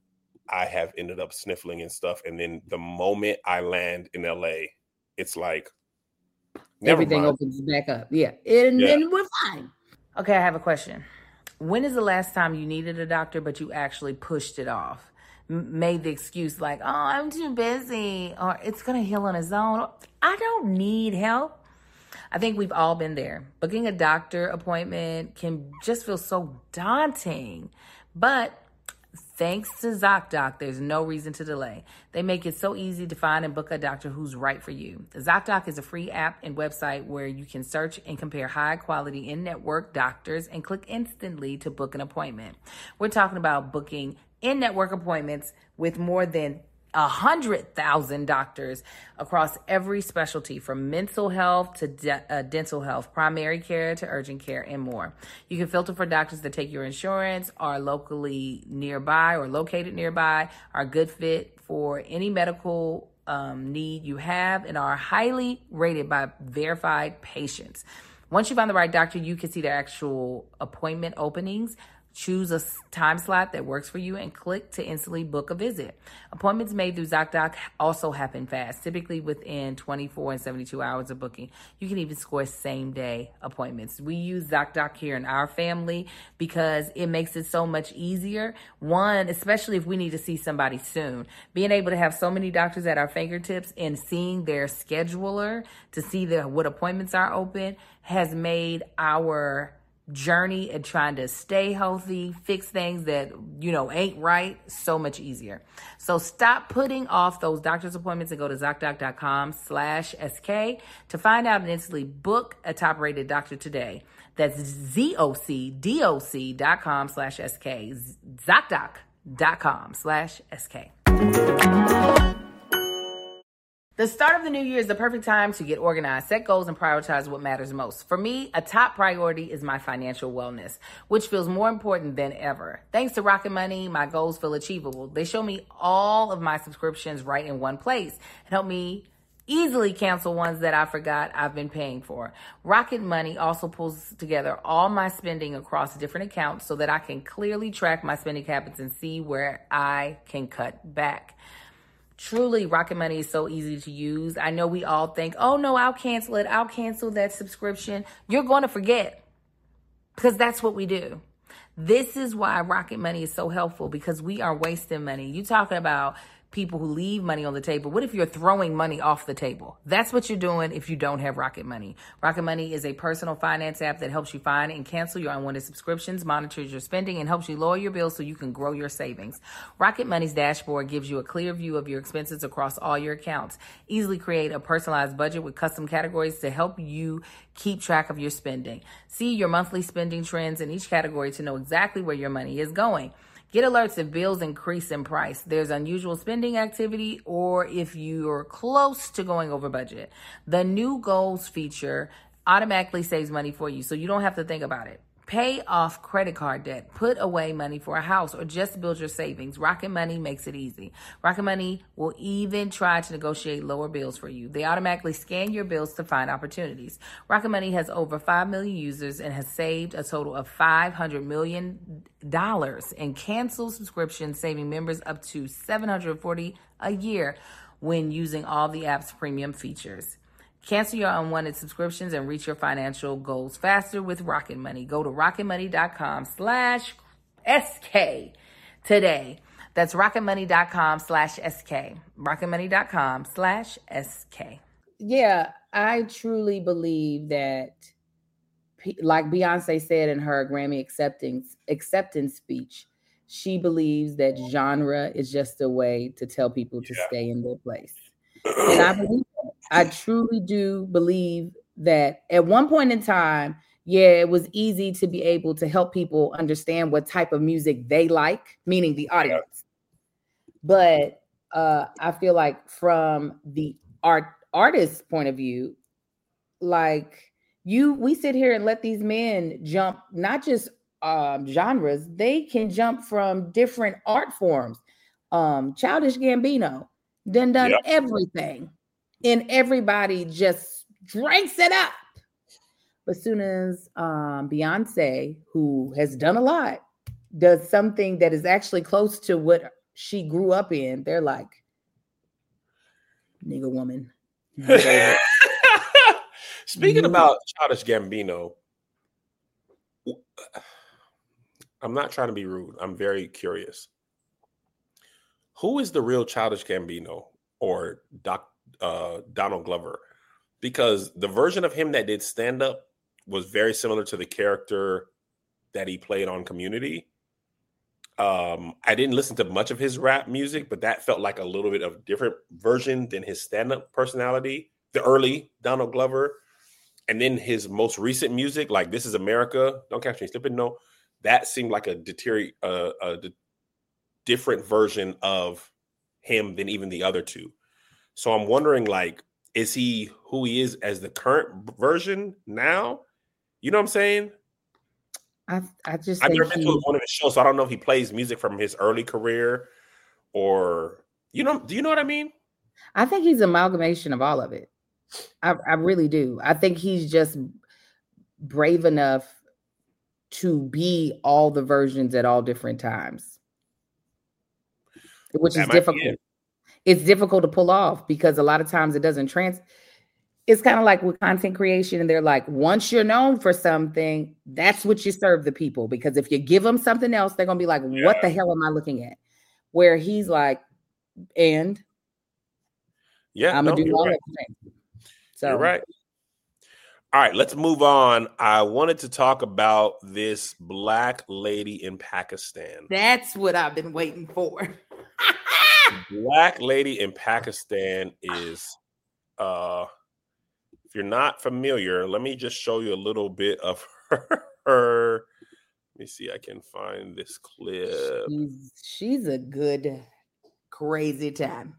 I have ended up sniffling and stuff. And then the moment I land in L A, it's like everything mind. opens back up. Yeah. And then yeah. we're fine. Okay, I have a question. When is the last time you needed a doctor, but you actually pushed it off? M- made the excuse like, oh, I'm too busy, or it's going to heal on its own. I don't need help. I think we've all been there. Booking a doctor appointment can just feel so daunting, but thanks to ZocDoc, there's no reason to delay. They make it so easy to find and book a doctor who's right for you. ZocDoc is a free app and website where you can search and compare high-quality in-network doctors and click instantly to book an appointment. We're talking about booking in-network appointments with more than one hundred thousand doctors across every specialty, from mental health to de- uh, dental health, primary care to urgent care, and more. You can filter for doctors that take your insurance, are locally nearby or located nearby, are a good fit for any medical um, need you have, and are highly rated by verified patients. Once you find the right doctor, you can see their actual appointment openings. Choose a time slot that works for you and click to instantly book a visit. Appointments made through ZocDoc also happen fast, typically within twenty-four and seventy-two hours of booking. You can even score same day appointments. We use ZocDoc here in our family because it makes it so much easier. One, especially if we need to see somebody soon. Being able to have so many doctors at our fingertips and seeing their scheduler to see their, what appointments are open has made our journey and trying to stay healthy, fix things that, you know, ain't right, so much easier. So stop putting off those doctor's appointments and go to ZocDoc.com slash SK to find out and instantly book a top-rated doctor today. That's Z-O-C-D-O-C dot com slash SK, ZocDoc.com slash SK. The start of the new year is the perfect time to get organized, set goals, and prioritize what matters most. For me, a top priority is my financial wellness, which feels more important than ever. Thanks to Rocket Money, my goals feel achievable. They show me all of my subscriptions right in one place and help me easily cancel ones that I forgot I've been paying for. Rocket Money also pulls together all my spending across different accounts so that I can clearly track my spending habits and see where I can cut back. Truly, Rocket Money is so easy to use. I know we all think, oh no, I'll cancel it. I'll cancel that subscription. You're going to forget because that's what we do. This is why Rocket Money is so helpful, because we are wasting money. You talking about people who leave money on the table. What if you're throwing money off the table? That's what you're doing if you don't have Rocket Money. Rocket Money is a personal finance app that helps you find and cancel your unwanted subscriptions, monitors your spending, and helps you lower your bills so you can grow your savings. Rocket Money's dashboard gives you a clear view of your expenses across all your accounts. Easily create a personalized budget with custom categories to help you keep track of your spending. See your monthly spending trends in each category to know exactly where your money is going. Get alerts if bills increase in price, there's unusual spending activity, or if you're close to going over budget. The new goals feature automatically saves money for you, so you don't have to think about it. Pay off credit card debt, put away money for a house, or just build your savings. Rocket Money makes it easy. Rocket Money will even try to negotiate lower bills for you. They automatically scan your bills to find opportunities. Rocket Money has over five million users and has saved a total of five hundred million dollars in canceled subscriptions, saving members up to seven hundred forty dollars a year when using all the app's premium features. Cancel your unwanted subscriptions and reach your financial goals faster with Rocket Money. Go to rocketmoney.com slash SK today. That's rocketmoney.com slash SK. rocketmoney.com slash SK. Yeah, I truly believe that, like Beyonce said in her Grammy acceptance, acceptance speech, she believes that genre is just a way to tell people to yeah. stay in their place. And I believe that. I truly do believe that at one point in time, yeah, it was easy to be able to help people understand what type of music they like, meaning the audience. But uh, I feel like from the art artist's point of view, like you, we sit here and let these men jump, not just um, genres, they can jump from different art forms. Um, Childish Gambino done done yep. everything. And everybody just drinks it up. But as soon as um, Beyonce, who has done a lot, does something that is actually close to what she grew up in, they're like, nigga woman. Speaking mm-hmm. about Childish Gambino, I'm not trying to be rude. I'm very curious. Who is the real Childish Gambino or Doc? Uh, Donald Glover, because the version of him that did stand up was very similar to the character that he played on Community. Um, I didn't listen to much of his rap music, but that felt like a little bit of different version than his stand up personality, the early Donald Glover. And then his most recent music, like This Is America, Don't Catch Me Slipping, no, that seemed like a, deterior- uh, a de- different version of him than even the other two. So I'm wondering, like, is he who he is as the current version now? You know what I'm saying? I I just I've think never been he, to one of his shows, so I don't know if he plays music from his early career or, you know, do you know what I mean? I think he's an amalgamation of all of it. I, I really do. I think he's just brave enough to be all the versions at all different times, which that is difficult. It's difficult to pull off because a lot of times it doesn't trans. It's kind of like with content creation, and they're like, once you're known for something, that's what you serve the people. Because if you give them something else, they're gonna be like, yeah. what the hell am I looking at? Where he's like, and yeah, I'm gonna no, do all right. everything. So you're right. All right, let's move on. I wanted to talk about this black lady in Pakistan. That's what I've been waiting for. Black lady in Pakistan is, uh, if you're not familiar, let me just show you a little bit of her. her. Let me see, I can find this clip. She's, she's a good, crazy time.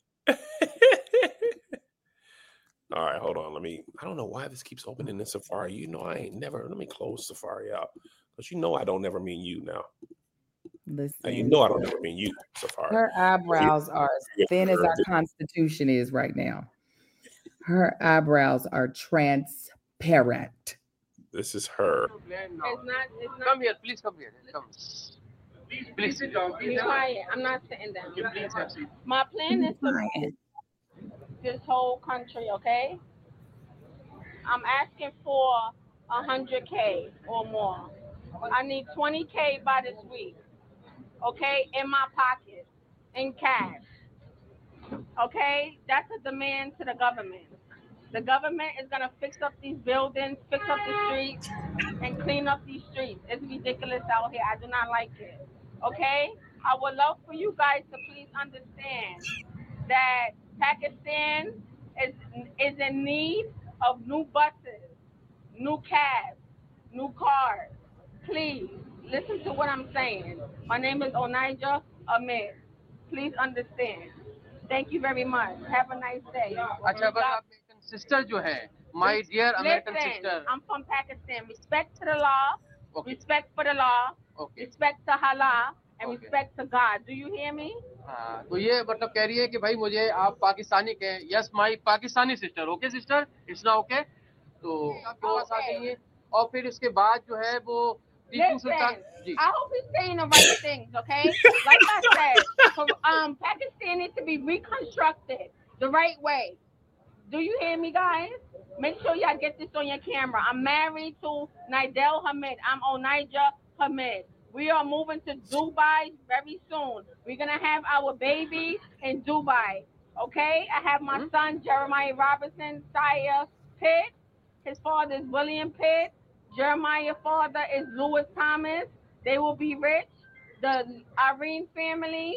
All right, hold on. Let me, I don't know why this keeps opening in Safari. You know, I ain't never, let me close Safari out. Because you know I don't never mean you now. Listen, now, you know I don't ever mean you, Safari. Her eyebrows are as thin as our Constitution is right now. Her eyebrows are transparent. This is her. It's not, it's not. Come here, please come here. Come. Please, please sit down. Be quiet. I'm not sitting down. You please have seat. My plan is to this whole country, okay? I'm asking for one hundred K or more. I need twenty K by this week, okay? In my pocket, in cash, okay? That's a demand to the government. The government is going to fix up these buildings, fix up the streets, and clean up these streets. It's ridiculous out here. I do not like it, okay? I would love for you guys to please understand that Pakistan is, is in need of new buses, new cabs, new cars. Please, listen to what I'm saying. My name is Onaija Ahmed. Please understand. Thank you very much. Have a nice day. अच्छा बस American sister जो है, my dear American Listen, sister. I'm from Pakistan. Respect to the law. Okay. Respect for the law. Okay. Respect to Allah. And Okay. respect to God. Do you hear me? हाँ, तो ये मतलब कह रही है कि भाई मुझे आप पाकिस्तानी कहें. Yes, my Pakistani sister. Okay, sister? It's not okay. तो आपके पास आ Okay. जाइए और फिर इसके बाद जो है वो Tipu Sultan. Listen, ji. I hope he's saying the right things, okay? Like I said, for, um, Pakistan needs to be reconstructed the right way. Do you hear me, guys? Make sure y'all get this on your camera. I'm married to Nidel Hamid. I'm Onaija Hamid. We are moving to Dubai very soon. We're going to have our baby in Dubai, okay? I have my Mm-hmm. son, Jeremiah Robinson, Sire Pitt. His father is William Pitt. Jeremiah's father is Lewis Thomas. They will be rich. The Irene family,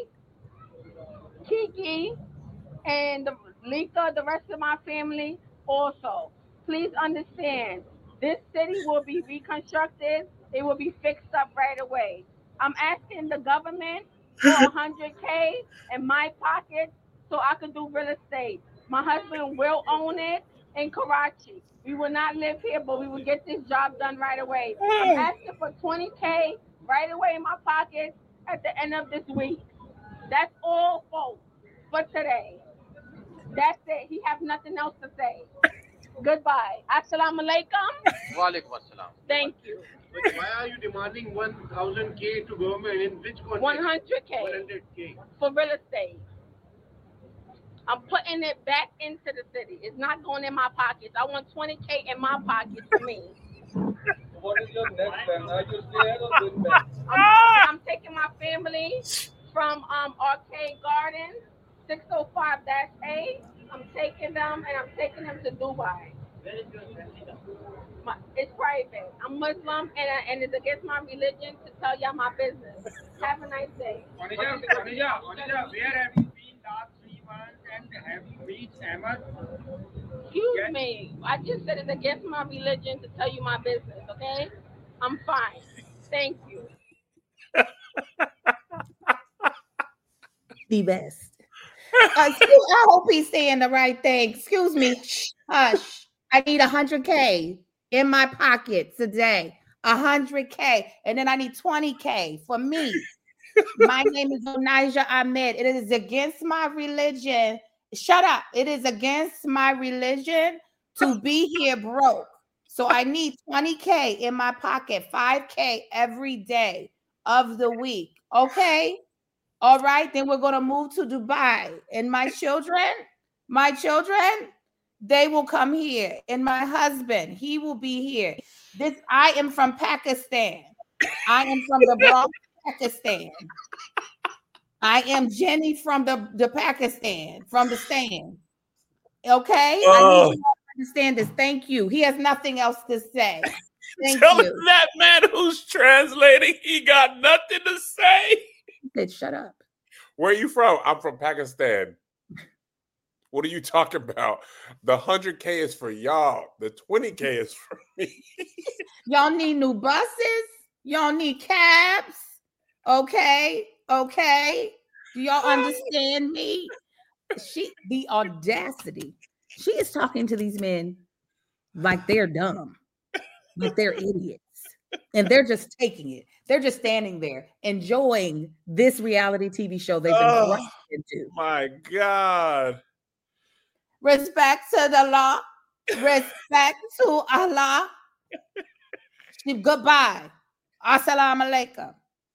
Kiki, and the Lika, the rest of my family also. Please understand, this city will be reconstructed. It will be fixed up right away. I'm asking the government for one hundred K in my pocket so I can do real estate. My husband will own it in Karachi. We will not live here, but we will get this job done right away. I'm asking for twenty K right away in my pocket at the end of this week. That's all, folks, for today. That's it. He has nothing else to say. Goodbye. Assalamu alaikum. वालेकुम अस्सलाम. Thank you. But why are you demanding one thousand K to government in which context? one hundred K one hundred K. for real estate. I'm putting it back into the city. It's not going in my pockets. I want twenty K in my pocket for me. What is your next plan? Are you scared or doing that? I'm, I'm taking my family from um, Arcade Gardens, six oh five dash A. I'm taking them and I'm taking them to Dubai. My, it's private. I'm Muslim and, uh, and it's against my religion to tell y'all my business. Have a nice day. Onaija, Onaija, Onaija, where have you been last three months and have you reached Ahmed? Excuse Yes. me. I just said it's against my religion to tell you my business, okay? I'm fine. Thank you. The best. Uh, excuse, I hope he's saying the right thing. Excuse me. Shh, hush. I need one hundred K in my pocket today. one hundred K. And then I need twenty K for me. My name is Onaija Ahmed. It is against my religion. Shut up. It is against my religion to be here broke. So I need twenty K in my pocket, five K every day of the week. Okay? All right, then we're going to move to Dubai. And my children, my children, they will come here. And my husband, he will be here. This I am from Pakistan. I am from the Bronx, Pakistan. I am Jenny from the, the Pakistan, from the stand. Okay? Oh. I need you to understand this. Thank you. He has nothing else to say. Thank Tell you. that man who's translating, he got nothing to say. He said, shut up. Where are you from? I'm from Pakistan. What are you talking about? The one hundred K is for y'all. The twenty K is for me. Y'all need new buses. Y'all need cabs. Okay. Okay. Do y'all understand me? She, the audacity. She is talking to these men like they're dumb, like they're idiots. And they're just taking it. They're just standing there enjoying this reality T V show they've been Oh, thrust into. My God. Respect to the law. Respect to Allah. Goodbye. Assalamu alaikum.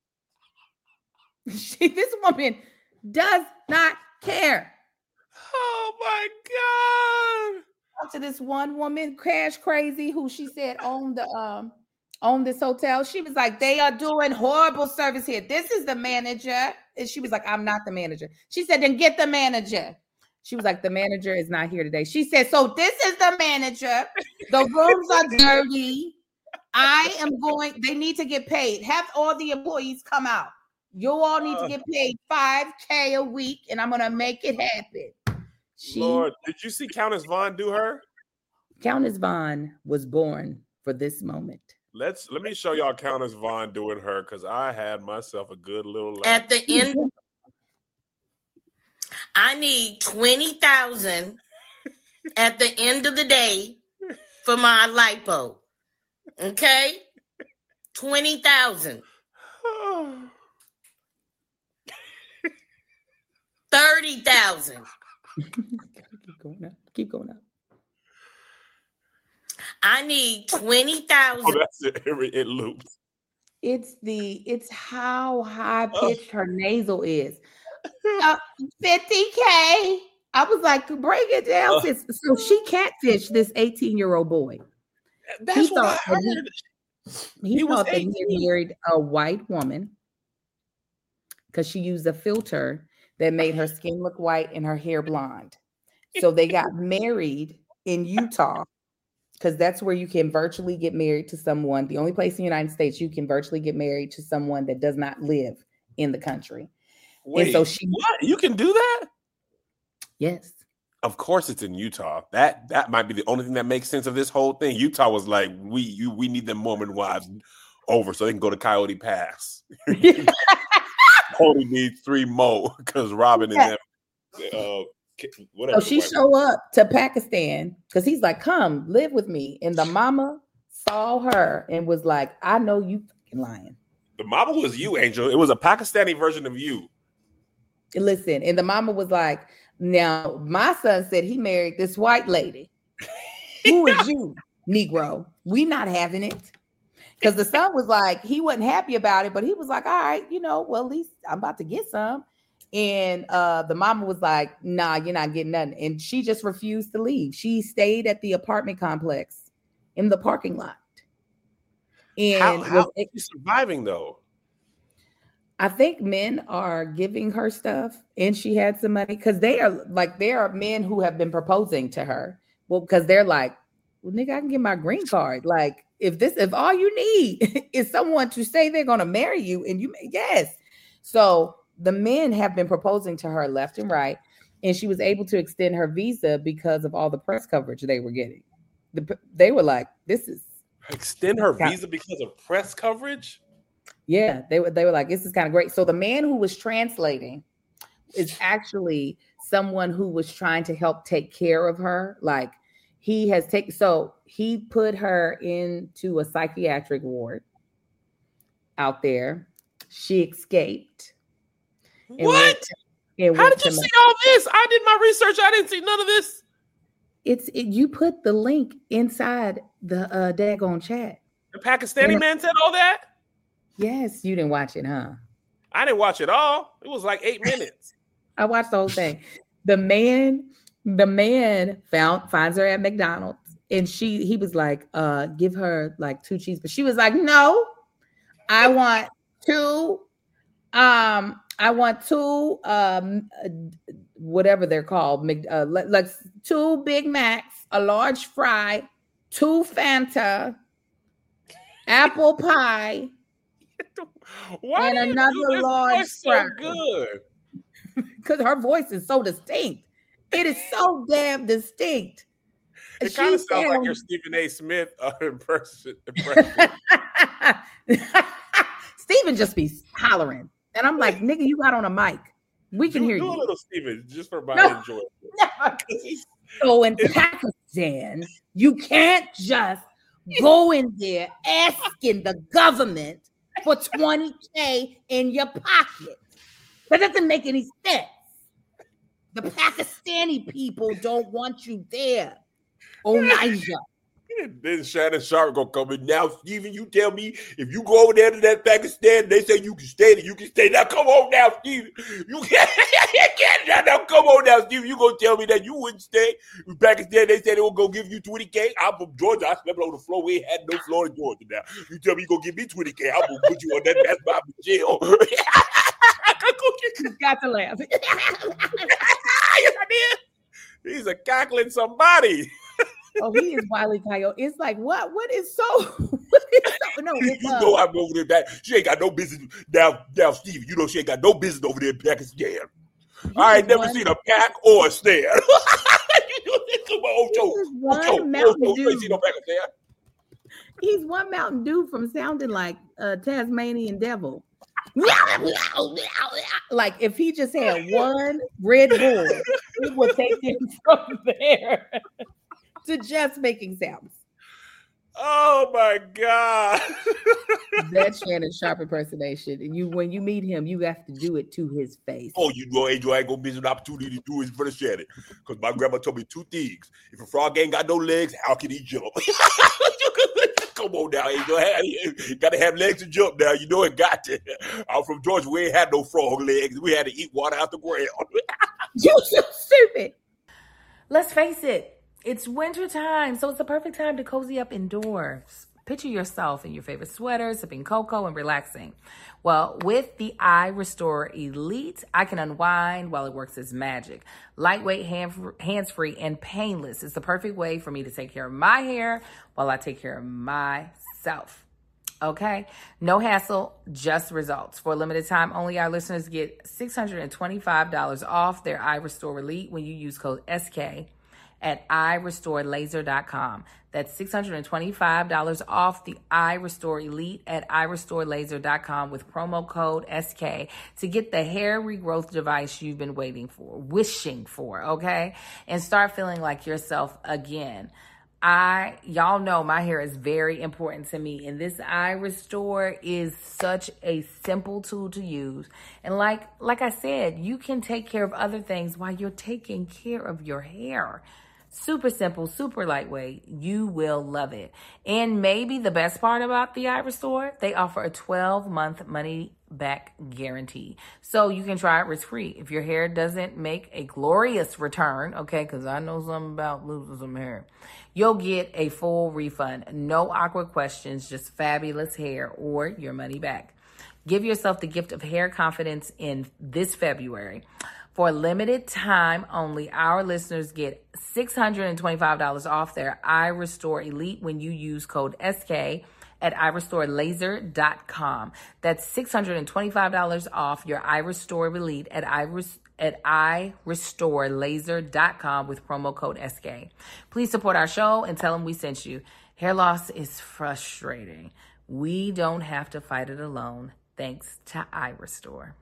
She, this woman does not care. Oh my God. Talk to this one woman, Cash Crazy, who she said owned the um owned this hotel. She was like, they are doing horrible service here. This is the manager. And she was like, I'm not the manager. She said, then get the manager. She was like, the manager is not here today. She said, so this is the manager. The rooms are dirty. I am going, they need to get paid. Have all the employees come out. You all need to get paid five K a week, and I'm going to make it happen. She, Lord, did you see Countess Vaughn do her? Countess Vaughn was born for this moment. Let's let me show y'all Countess Vaughn doing her because I had myself a good little laugh. At the end, I need twenty thousand at the end of the day for my lipo. Okay? twenty thousand. thirty thousand. Keep going up. Keep going up. I need twenty thousand. Oh, that's it. It, it loops. It's the it's how high pitched her nasal is. Uh, fifty K. I was like, break it down. Uh, sis. So she catfished this eighteen year old boy. That's He what I thought that heard. he, he He was thought that he had eighteen. married a white woman because she used a filter that made her skin look white and her hair blonde. So they got married in Utah because that's where you can virtually get married to someone. The only place in the United States you can virtually get married to someone that does not live in the country. Wait, and so she, what? You can do that? yes. Of course, it's in Utah. That that might be the only thing that makes sense of this whole thing. Utah was like, we you we need them Mormon wives over so they can go to Coyote Pass. Only need three more because Robin and Yeah. them, uh, whatever. So she the white- show up to Pakistan because he's like, come live with me. And the mama saw her and was like, I know you fucking lying. The mama was you, Angel. It was a Pakistani version of you. Listen, and the mama was like, now my son said he married this white lady. Who is you, Negro? We not having it. Because the son was like, he wasn't happy about it, but he was like, all right, you know, well, at least I'm about to get some. And uh, the mama was like, nah, you're not getting nothing. And she just refused to leave. She stayed at the apartment complex in the parking lot. And How, how was- is she surviving though? I think men are giving her stuff and she had some money because they are like, there are men who have been proposing to her. Well, because they're like, well, nigga, I can get my green card. Like, if this, if all you need is someone to say they're going to marry you and you, yes. So the men have been proposing to her left and right. And she was able to extend her visa because of all the press coverage they were getting. The, they were like, this is. Extend her visa because of press coverage? Yeah, they were they were like, this is kind of great. So the man who was translating is actually someone who was trying to help take care of her. Like he has taken, so he put her into a psychiatric ward out there. She escaped. and What? went to- and How went did you to see Ma- all this? I did my research. I didn't see none of this. It's it, you put the link inside the uh daggone chat. The Pakistani Yeah. man said all that? Yes, you didn't watch it, huh? I didn't watch it all. It was like eight minutes. I watched the whole thing. The man, the man found finds her at McDonald's, and she he was like, uh, give her like two cheese, but she was like, no, I want two, um, I want two, um, uh, whatever they're called, Mc- uh, like like two Big Macs, a large fry, two Fanta, apple pie. Why And do you another do this large voice so fry. good? Because her voice is so distinct. It is so damn distinct. It kind of She sounds like sounds- your Stephen A. Smith uh, impression. impression. Stephen just be hollering. And I'm like, nigga, you got on a mic. We can do, hear do a you. little Stephen just for my No. enjoyment. So in Pakistan, you can't just go in there asking the government for twenty K in your pocket. That doesn't make any sense. The Pakistani people don't want you there. Oh, Niger. Then Shannon Sharp gonna come in. Now, Steven, you tell me if you go over there to that Pakistan, they say you can stay there, you can stay. Now, come on now, Steven. You can't, you can't now come on now, Steven. You gonna tell me that you wouldn't stay in Pakistan? They said they were gonna give you twenty K. I'm from Georgia. I slept on the floor. We ain't had no floor in Georgia now. You tell me you gonna give me twenty K. I'm gonna put you on that. That's my jail. You got to laugh. Yes, I did. He's a cackling somebody. Oh, he is Wile E. Coyote. It's like, what? What is so? What is so? No, it's, You uh, know I'm over there. Back. She ain't got no business now. Now, Steve, you know she ain't got no business over there in Pakistan. I ain't is never one- seen a pack or a stand. Come on, Ocho. He is one Ocho, Mountain Ocho. You Dew. ain't seen no Pakistan. He's one Mountain Dew from sounding like a Tasmanian devil. Like if he just had one Red Bull, it would take him from there to just making sounds. Oh my God. That's Shannon Sharpe impersonation. And you when you meet him, you have to do it to his face. Oh, you know, Angel, I ain't gonna miss an opportunity to do it in front of Shannon. Because my grandma told me two things. If a frog ain't got no legs, how can he jump? Come on now, Angel. You gotta have legs to jump now. You know it got to. I'm from Georgia. We ain't had no frog legs. We had to eat water out the ground. You so stupid. Let's face it. It's winter time, so it's the perfect time to cozy up indoors. Picture yourself in your favorite sweater, sipping cocoa and relaxing. Well, with the Eye Restore Elite, I can unwind while it works its magic. Lightweight, hand, hands-free, and painless. It's the perfect way for me to take care of my hair while I take care of myself. Okay? No hassle, just results. For a limited time only, our listeners get six hundred twenty-five dollars off their Eye Restore Elite when you use code S K at eye restore laser dot com. That's six hundred twenty-five dollars off the Eye Restore Elite at eye restore laser dot com with promo code S K to get the hair regrowth device you've been waiting for, wishing for, okay? And start feeling like yourself again. I, y'all know my hair is very important to me, and this Eye Restore is such a simple tool to use. And like, like I said, you can take care of other things while you're taking care of your hair. Super simple, super lightweight. You will love it. And maybe the best part about the Eye Restore, they offer a twelve month money back guarantee. So you can try it risk free. If your hair doesn't make a glorious return, okay, because I know something about losing some hair, you'll get a full refund. No awkward questions, just fabulous hair or your money back. Give yourself the gift of hair confidence in this February. For a limited time only, our listeners get six hundred twenty-five dollars off their Eye Restore Elite when you use code S K at eye restore laser dot com. That's six hundred twenty-five dollars off your Eye Restore Elite at eye at eye restore laser dot com with promo code S K. Please support our show and tell them we sent you. Hair loss is frustrating. We don't have to fight it alone thanks to Eye Restore.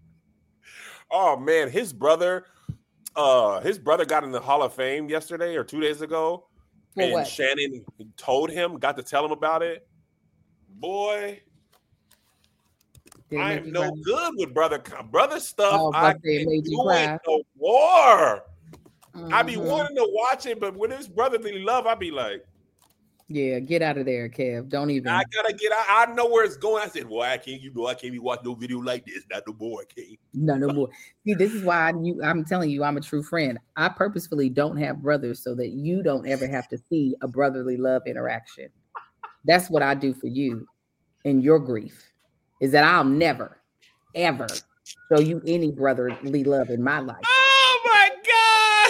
Oh man, his brother, uh, his brother got in the Hall of Fame yesterday or two days ago, For and what? Shannon told him, got to tell him about it. Boy, Did it I make am you no cry? good with brother brother stuff. Oh, I but they can't made you do cry. it no more. I be Mhm. wanting to watch it, but when it's brotherly love, I be like, Yeah, get out of there, Kev. Don't even. I gotta get out. I know where it's going. I said, well, I can't. You know, I can't be watching no video like this. Not no more. I can't. No, no more. See, this is why I, you, I'm telling you, I'm a true friend. I purposefully don't have brothers so that you don't ever have to see a brotherly love interaction. That's what I do for you in your grief, is that I'll never, ever show you any brotherly love in my life. Oh my God.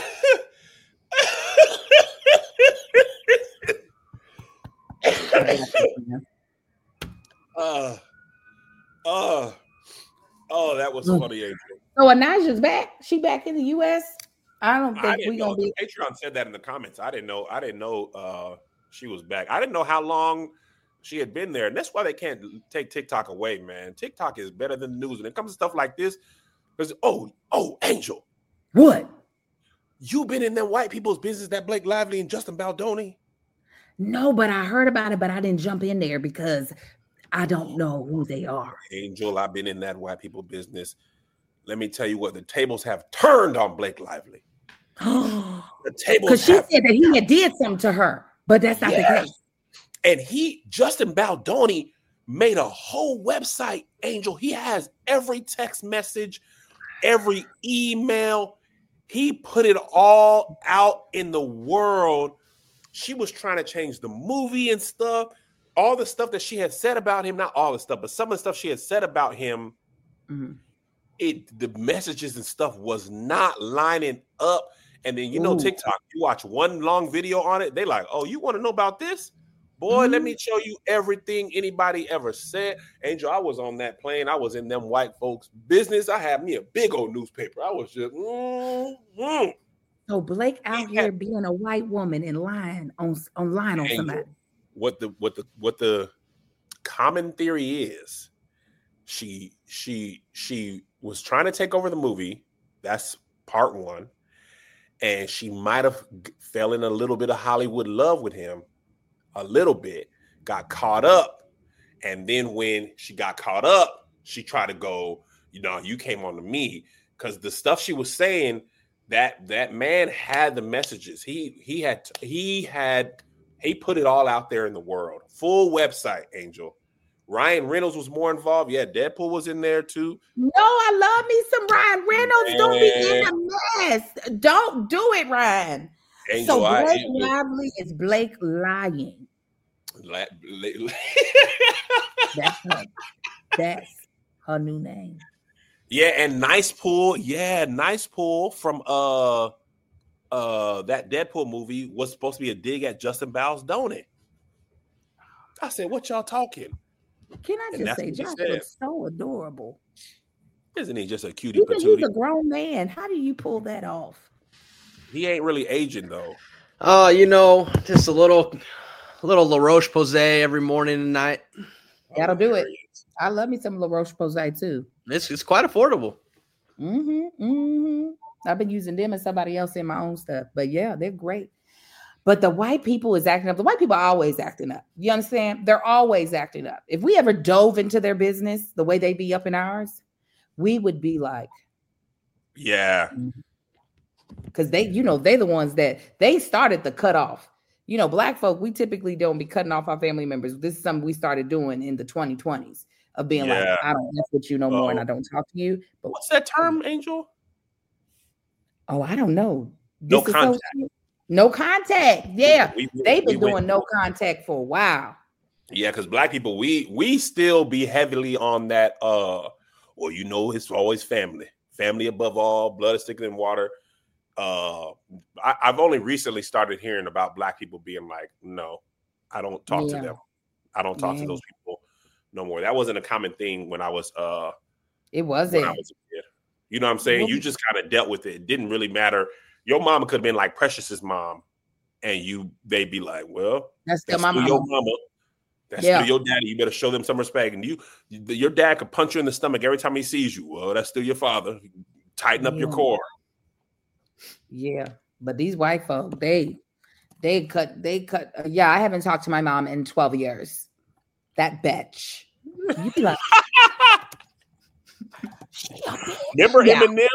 uh, uh, oh, that was funny, Angel. So Anaja's back. She back in the U S. I don't I think didn't we know. gonna be. Patreon said that in the comments. I didn't know. I didn't know uh, she was back. I didn't know how long she had been there, and that's why they can't take TikTok away, man. TikTok is better than the news when it comes to stuff like this. Because oh, oh, Angel, What? you been in them white people's business, that Blake Lively and Justin Baldoni. No, but I heard about it, but I didn't jump in there because I don't know who they are. Angel, I've been in that white people business. Let me tell you what, the tables have turned on Blake Lively. The tables Because she have said that he had did something to her, but that's not the Yes. case. And he, Justin Baldoni, made a whole website, Angel. He has every text message, every email. He put it all out in the world. She was trying to change the movie and stuff. All the stuff that she had said about him, not all the stuff, but some of the stuff she had said about him, Mhm. it the messages and stuff was not lining up. And then, you know, Ooh. TikTok, you watch one long video on it, they like, oh, you want to know about this? Boy, let Mhm. me show you everything anybody ever said. Angel, I was on that plane. I was in them white folks' business. I had me a big old newspaper. I was just, mm-hmm. So Blake out here being a white woman and lying on online on Angel. somebody. what the what the what the common theory is, she she she was trying to take over the movie. That's part one. And she might have fell in a little bit of Hollywood love with him, a little bit, got caught up. And then when she got caught up, she tried to go, you know, you came on to me. Because the stuff she was saying, that that man had the messages. He he had he had he put it all out there in the world. Full website, Angel. Ryan Reynolds was more involved. Yeah, Deadpool was in there too. No, I love me some Ryan Reynolds. Man. Don't be in a mess. Don't do it, Ryan. Angel, so Blake I, Lively is Blake lying. La, la, la. That's her. That's her new name. Yeah, and Nice Pool. Yeah, Nice Pool from uh uh that Deadpool movie was supposed to be a dig at Justin Bowles, don't it? I said, what y'all talking? Can I just say, Josh looks so adorable. Isn't he just a cutie patootie? He's a grown man. How do you pull that off? He ain't really aging though. Uh, you know, just a little, a little La Roche-Posay every morning and night. That'll do it. I love me some La Roche-Posay too. It's it's quite affordable. Mm-hmm. Mm-hmm. I've been using them and somebody else in my own stuff, but yeah, they're great. But the white people is acting up. The white people are always acting up. You understand? They're always acting up. If we ever dove into their business the way they be up in ours, we would be like, yeah. Because they, you know, they're the ones that they started the cutoff. You know, black folk, we typically don't be cutting off our family members. This is something we started doing in the twenty twenties of being yeah. like, I don't mess with you no more, oh. and I don't talk to you. But what's that term, Angel? Oh, I don't know. No this contact. So no contact. Yeah. We, we, They've been we doing no contact for a while. Yeah, because black people, we we still be heavily on that, uh, well, you know, it's always family. Family above all, blood is thicker than water. Uh, I, I've only recently started hearing about black people being like, no, I don't talk yeah. to them. I don't talk yeah. to those people no more. That wasn't a common thing when I was uh it wasn't. When I was a kid. You know what I'm saying? You just kind of dealt with it. It didn't really matter. Your mama could have been like Precious's mom, and you they'd be like, well, that's, that's my mama. your mama. That's yeah. still your daddy. You better show them some respect. And you, your dad could punch you in the stomach every time he sees you. Well, that's still your father. Tighten up yeah. your core. Yeah, but these white folk, they, they cut, they cut. Uh, yeah, I haven't talked to my mom in twelve years. That bitch. You be like, remember yeah. Eminem?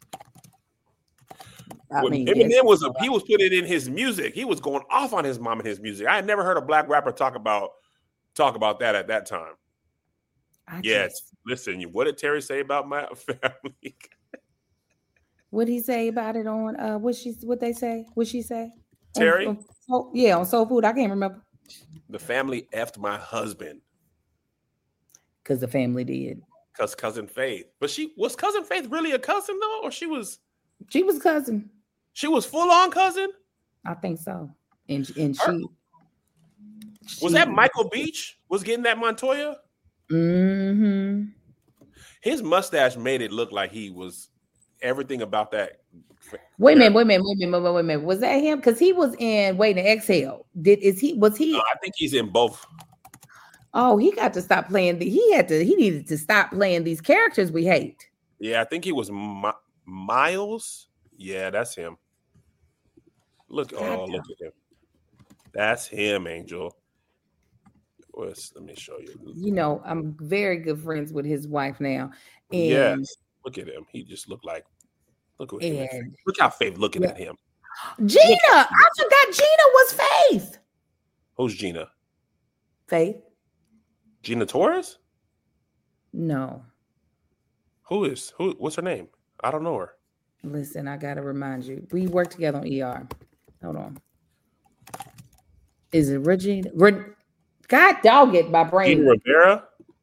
I when mean, Eminem was a, he was putting in his music. He was going off on his mom and his music. I had never heard a black rapper talk about talk about that at that time. I yes, just, listen. What did Terry say about my family? What did he say about it on? Uh, what she? What they say? What she say? Terry? On, on, yeah, on Soul Food. I can't remember. The family effed my husband because the family did. Because cousin Faith, but she was cousin Faith really a cousin though, or she was? She was cousin. She was full on cousin. I think so. And and she was she, that Michael Beach was getting that Montoya. Mm-hmm. His mustache made it look like he was everything about that. Wait a minute, wait a minute, wait a minute, wait a minute. Was that him? Because he was in Waiting to Exhale. Did is he? Was he? No, I think he's in both. Oh, he got to stop playing. The, he had to. He needed to stop playing these characters we hate. Yeah, I think he was Mi- Miles. Yeah, that's him. Look, God oh, look at him. That's him, Angel. Let's, let me show you. You know, I'm very good friends with his wife now. And yes, look at him. He just looked like. Look at him. Look how Faith looking yeah. at him. Gina, I forgot Gina was Faith. Who's Gina? Faith. Gina Torres? No. Who is? Who? What's her name? I don't know her. Listen, I gotta remind you. We worked together on E R. Hold on. Is it Regina? Re- God dog it, my brain. Gina Rivera?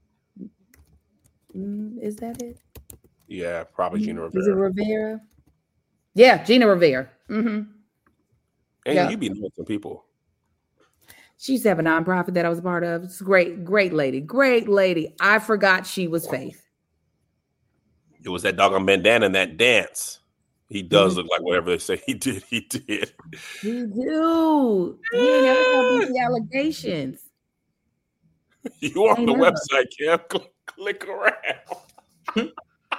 Mm, is that it? Yeah, probably Gina Rivera. Is it Rivera? Yeah, Gina Rivera. Mm-hmm. And yeah. you be knowing some people. She used to have a nonprofit that I was a part of. It's great, great lady. Great lady. I forgot she was Faith. It was that doggone bandana and that dance. He does look like whatever they say he did. He did. He do. He ain't never gonna beat the allegations. You on Ain't the never. website, Cam? Click, click around.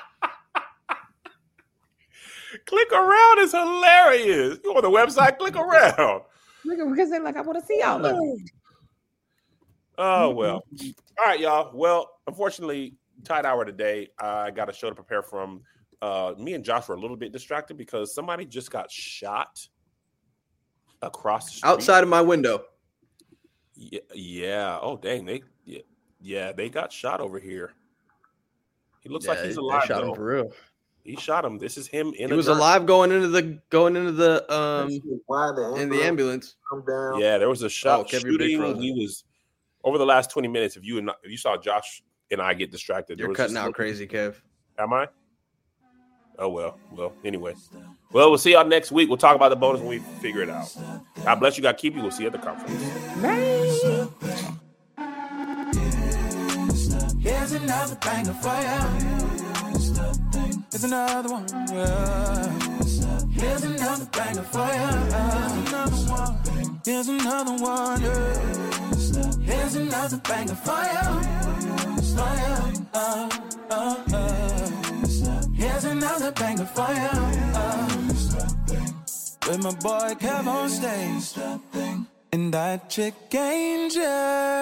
Click around is hilarious. You on the website? Click around. Look, because they're like, I want to see all of it. Oh well. All right, y'all. Well, unfortunately, tight hour today. I got a show to prepare from. Uh, me and Josh were a little bit distracted because somebody just got shot across the street. Outside of my window. Yeah. yeah. Oh, dang. They. Yeah. Yeah. They got shot over here. He looks Yeah, like he's they alive. shot him though. for real. He shot him. This is him in. He a was dirt. alive going into the going into the um in the ambulance. Yeah, there was a shot Oh, Kevin, you're big shooting. frozen. He was over the last twenty minutes. If you and if you saw Josh and I get distracted, there You're was cutting just- out crazy, Kev. Am I? Oh well. Well, anyway. Well, we'll see y'all next week. We'll talk about the bonus when we figure it out. God bless you. God keep you. We'll see you at the conference. Here's another banger for ya. Here's another one. Yeah. Here's another banger for ya. Another one. Here's another one. Yeah. Here's another banger for ya. For ya. Uh, uh, uh. Here's another banger for ya. Uh. With my boy Kev on stage. And that chick Angel.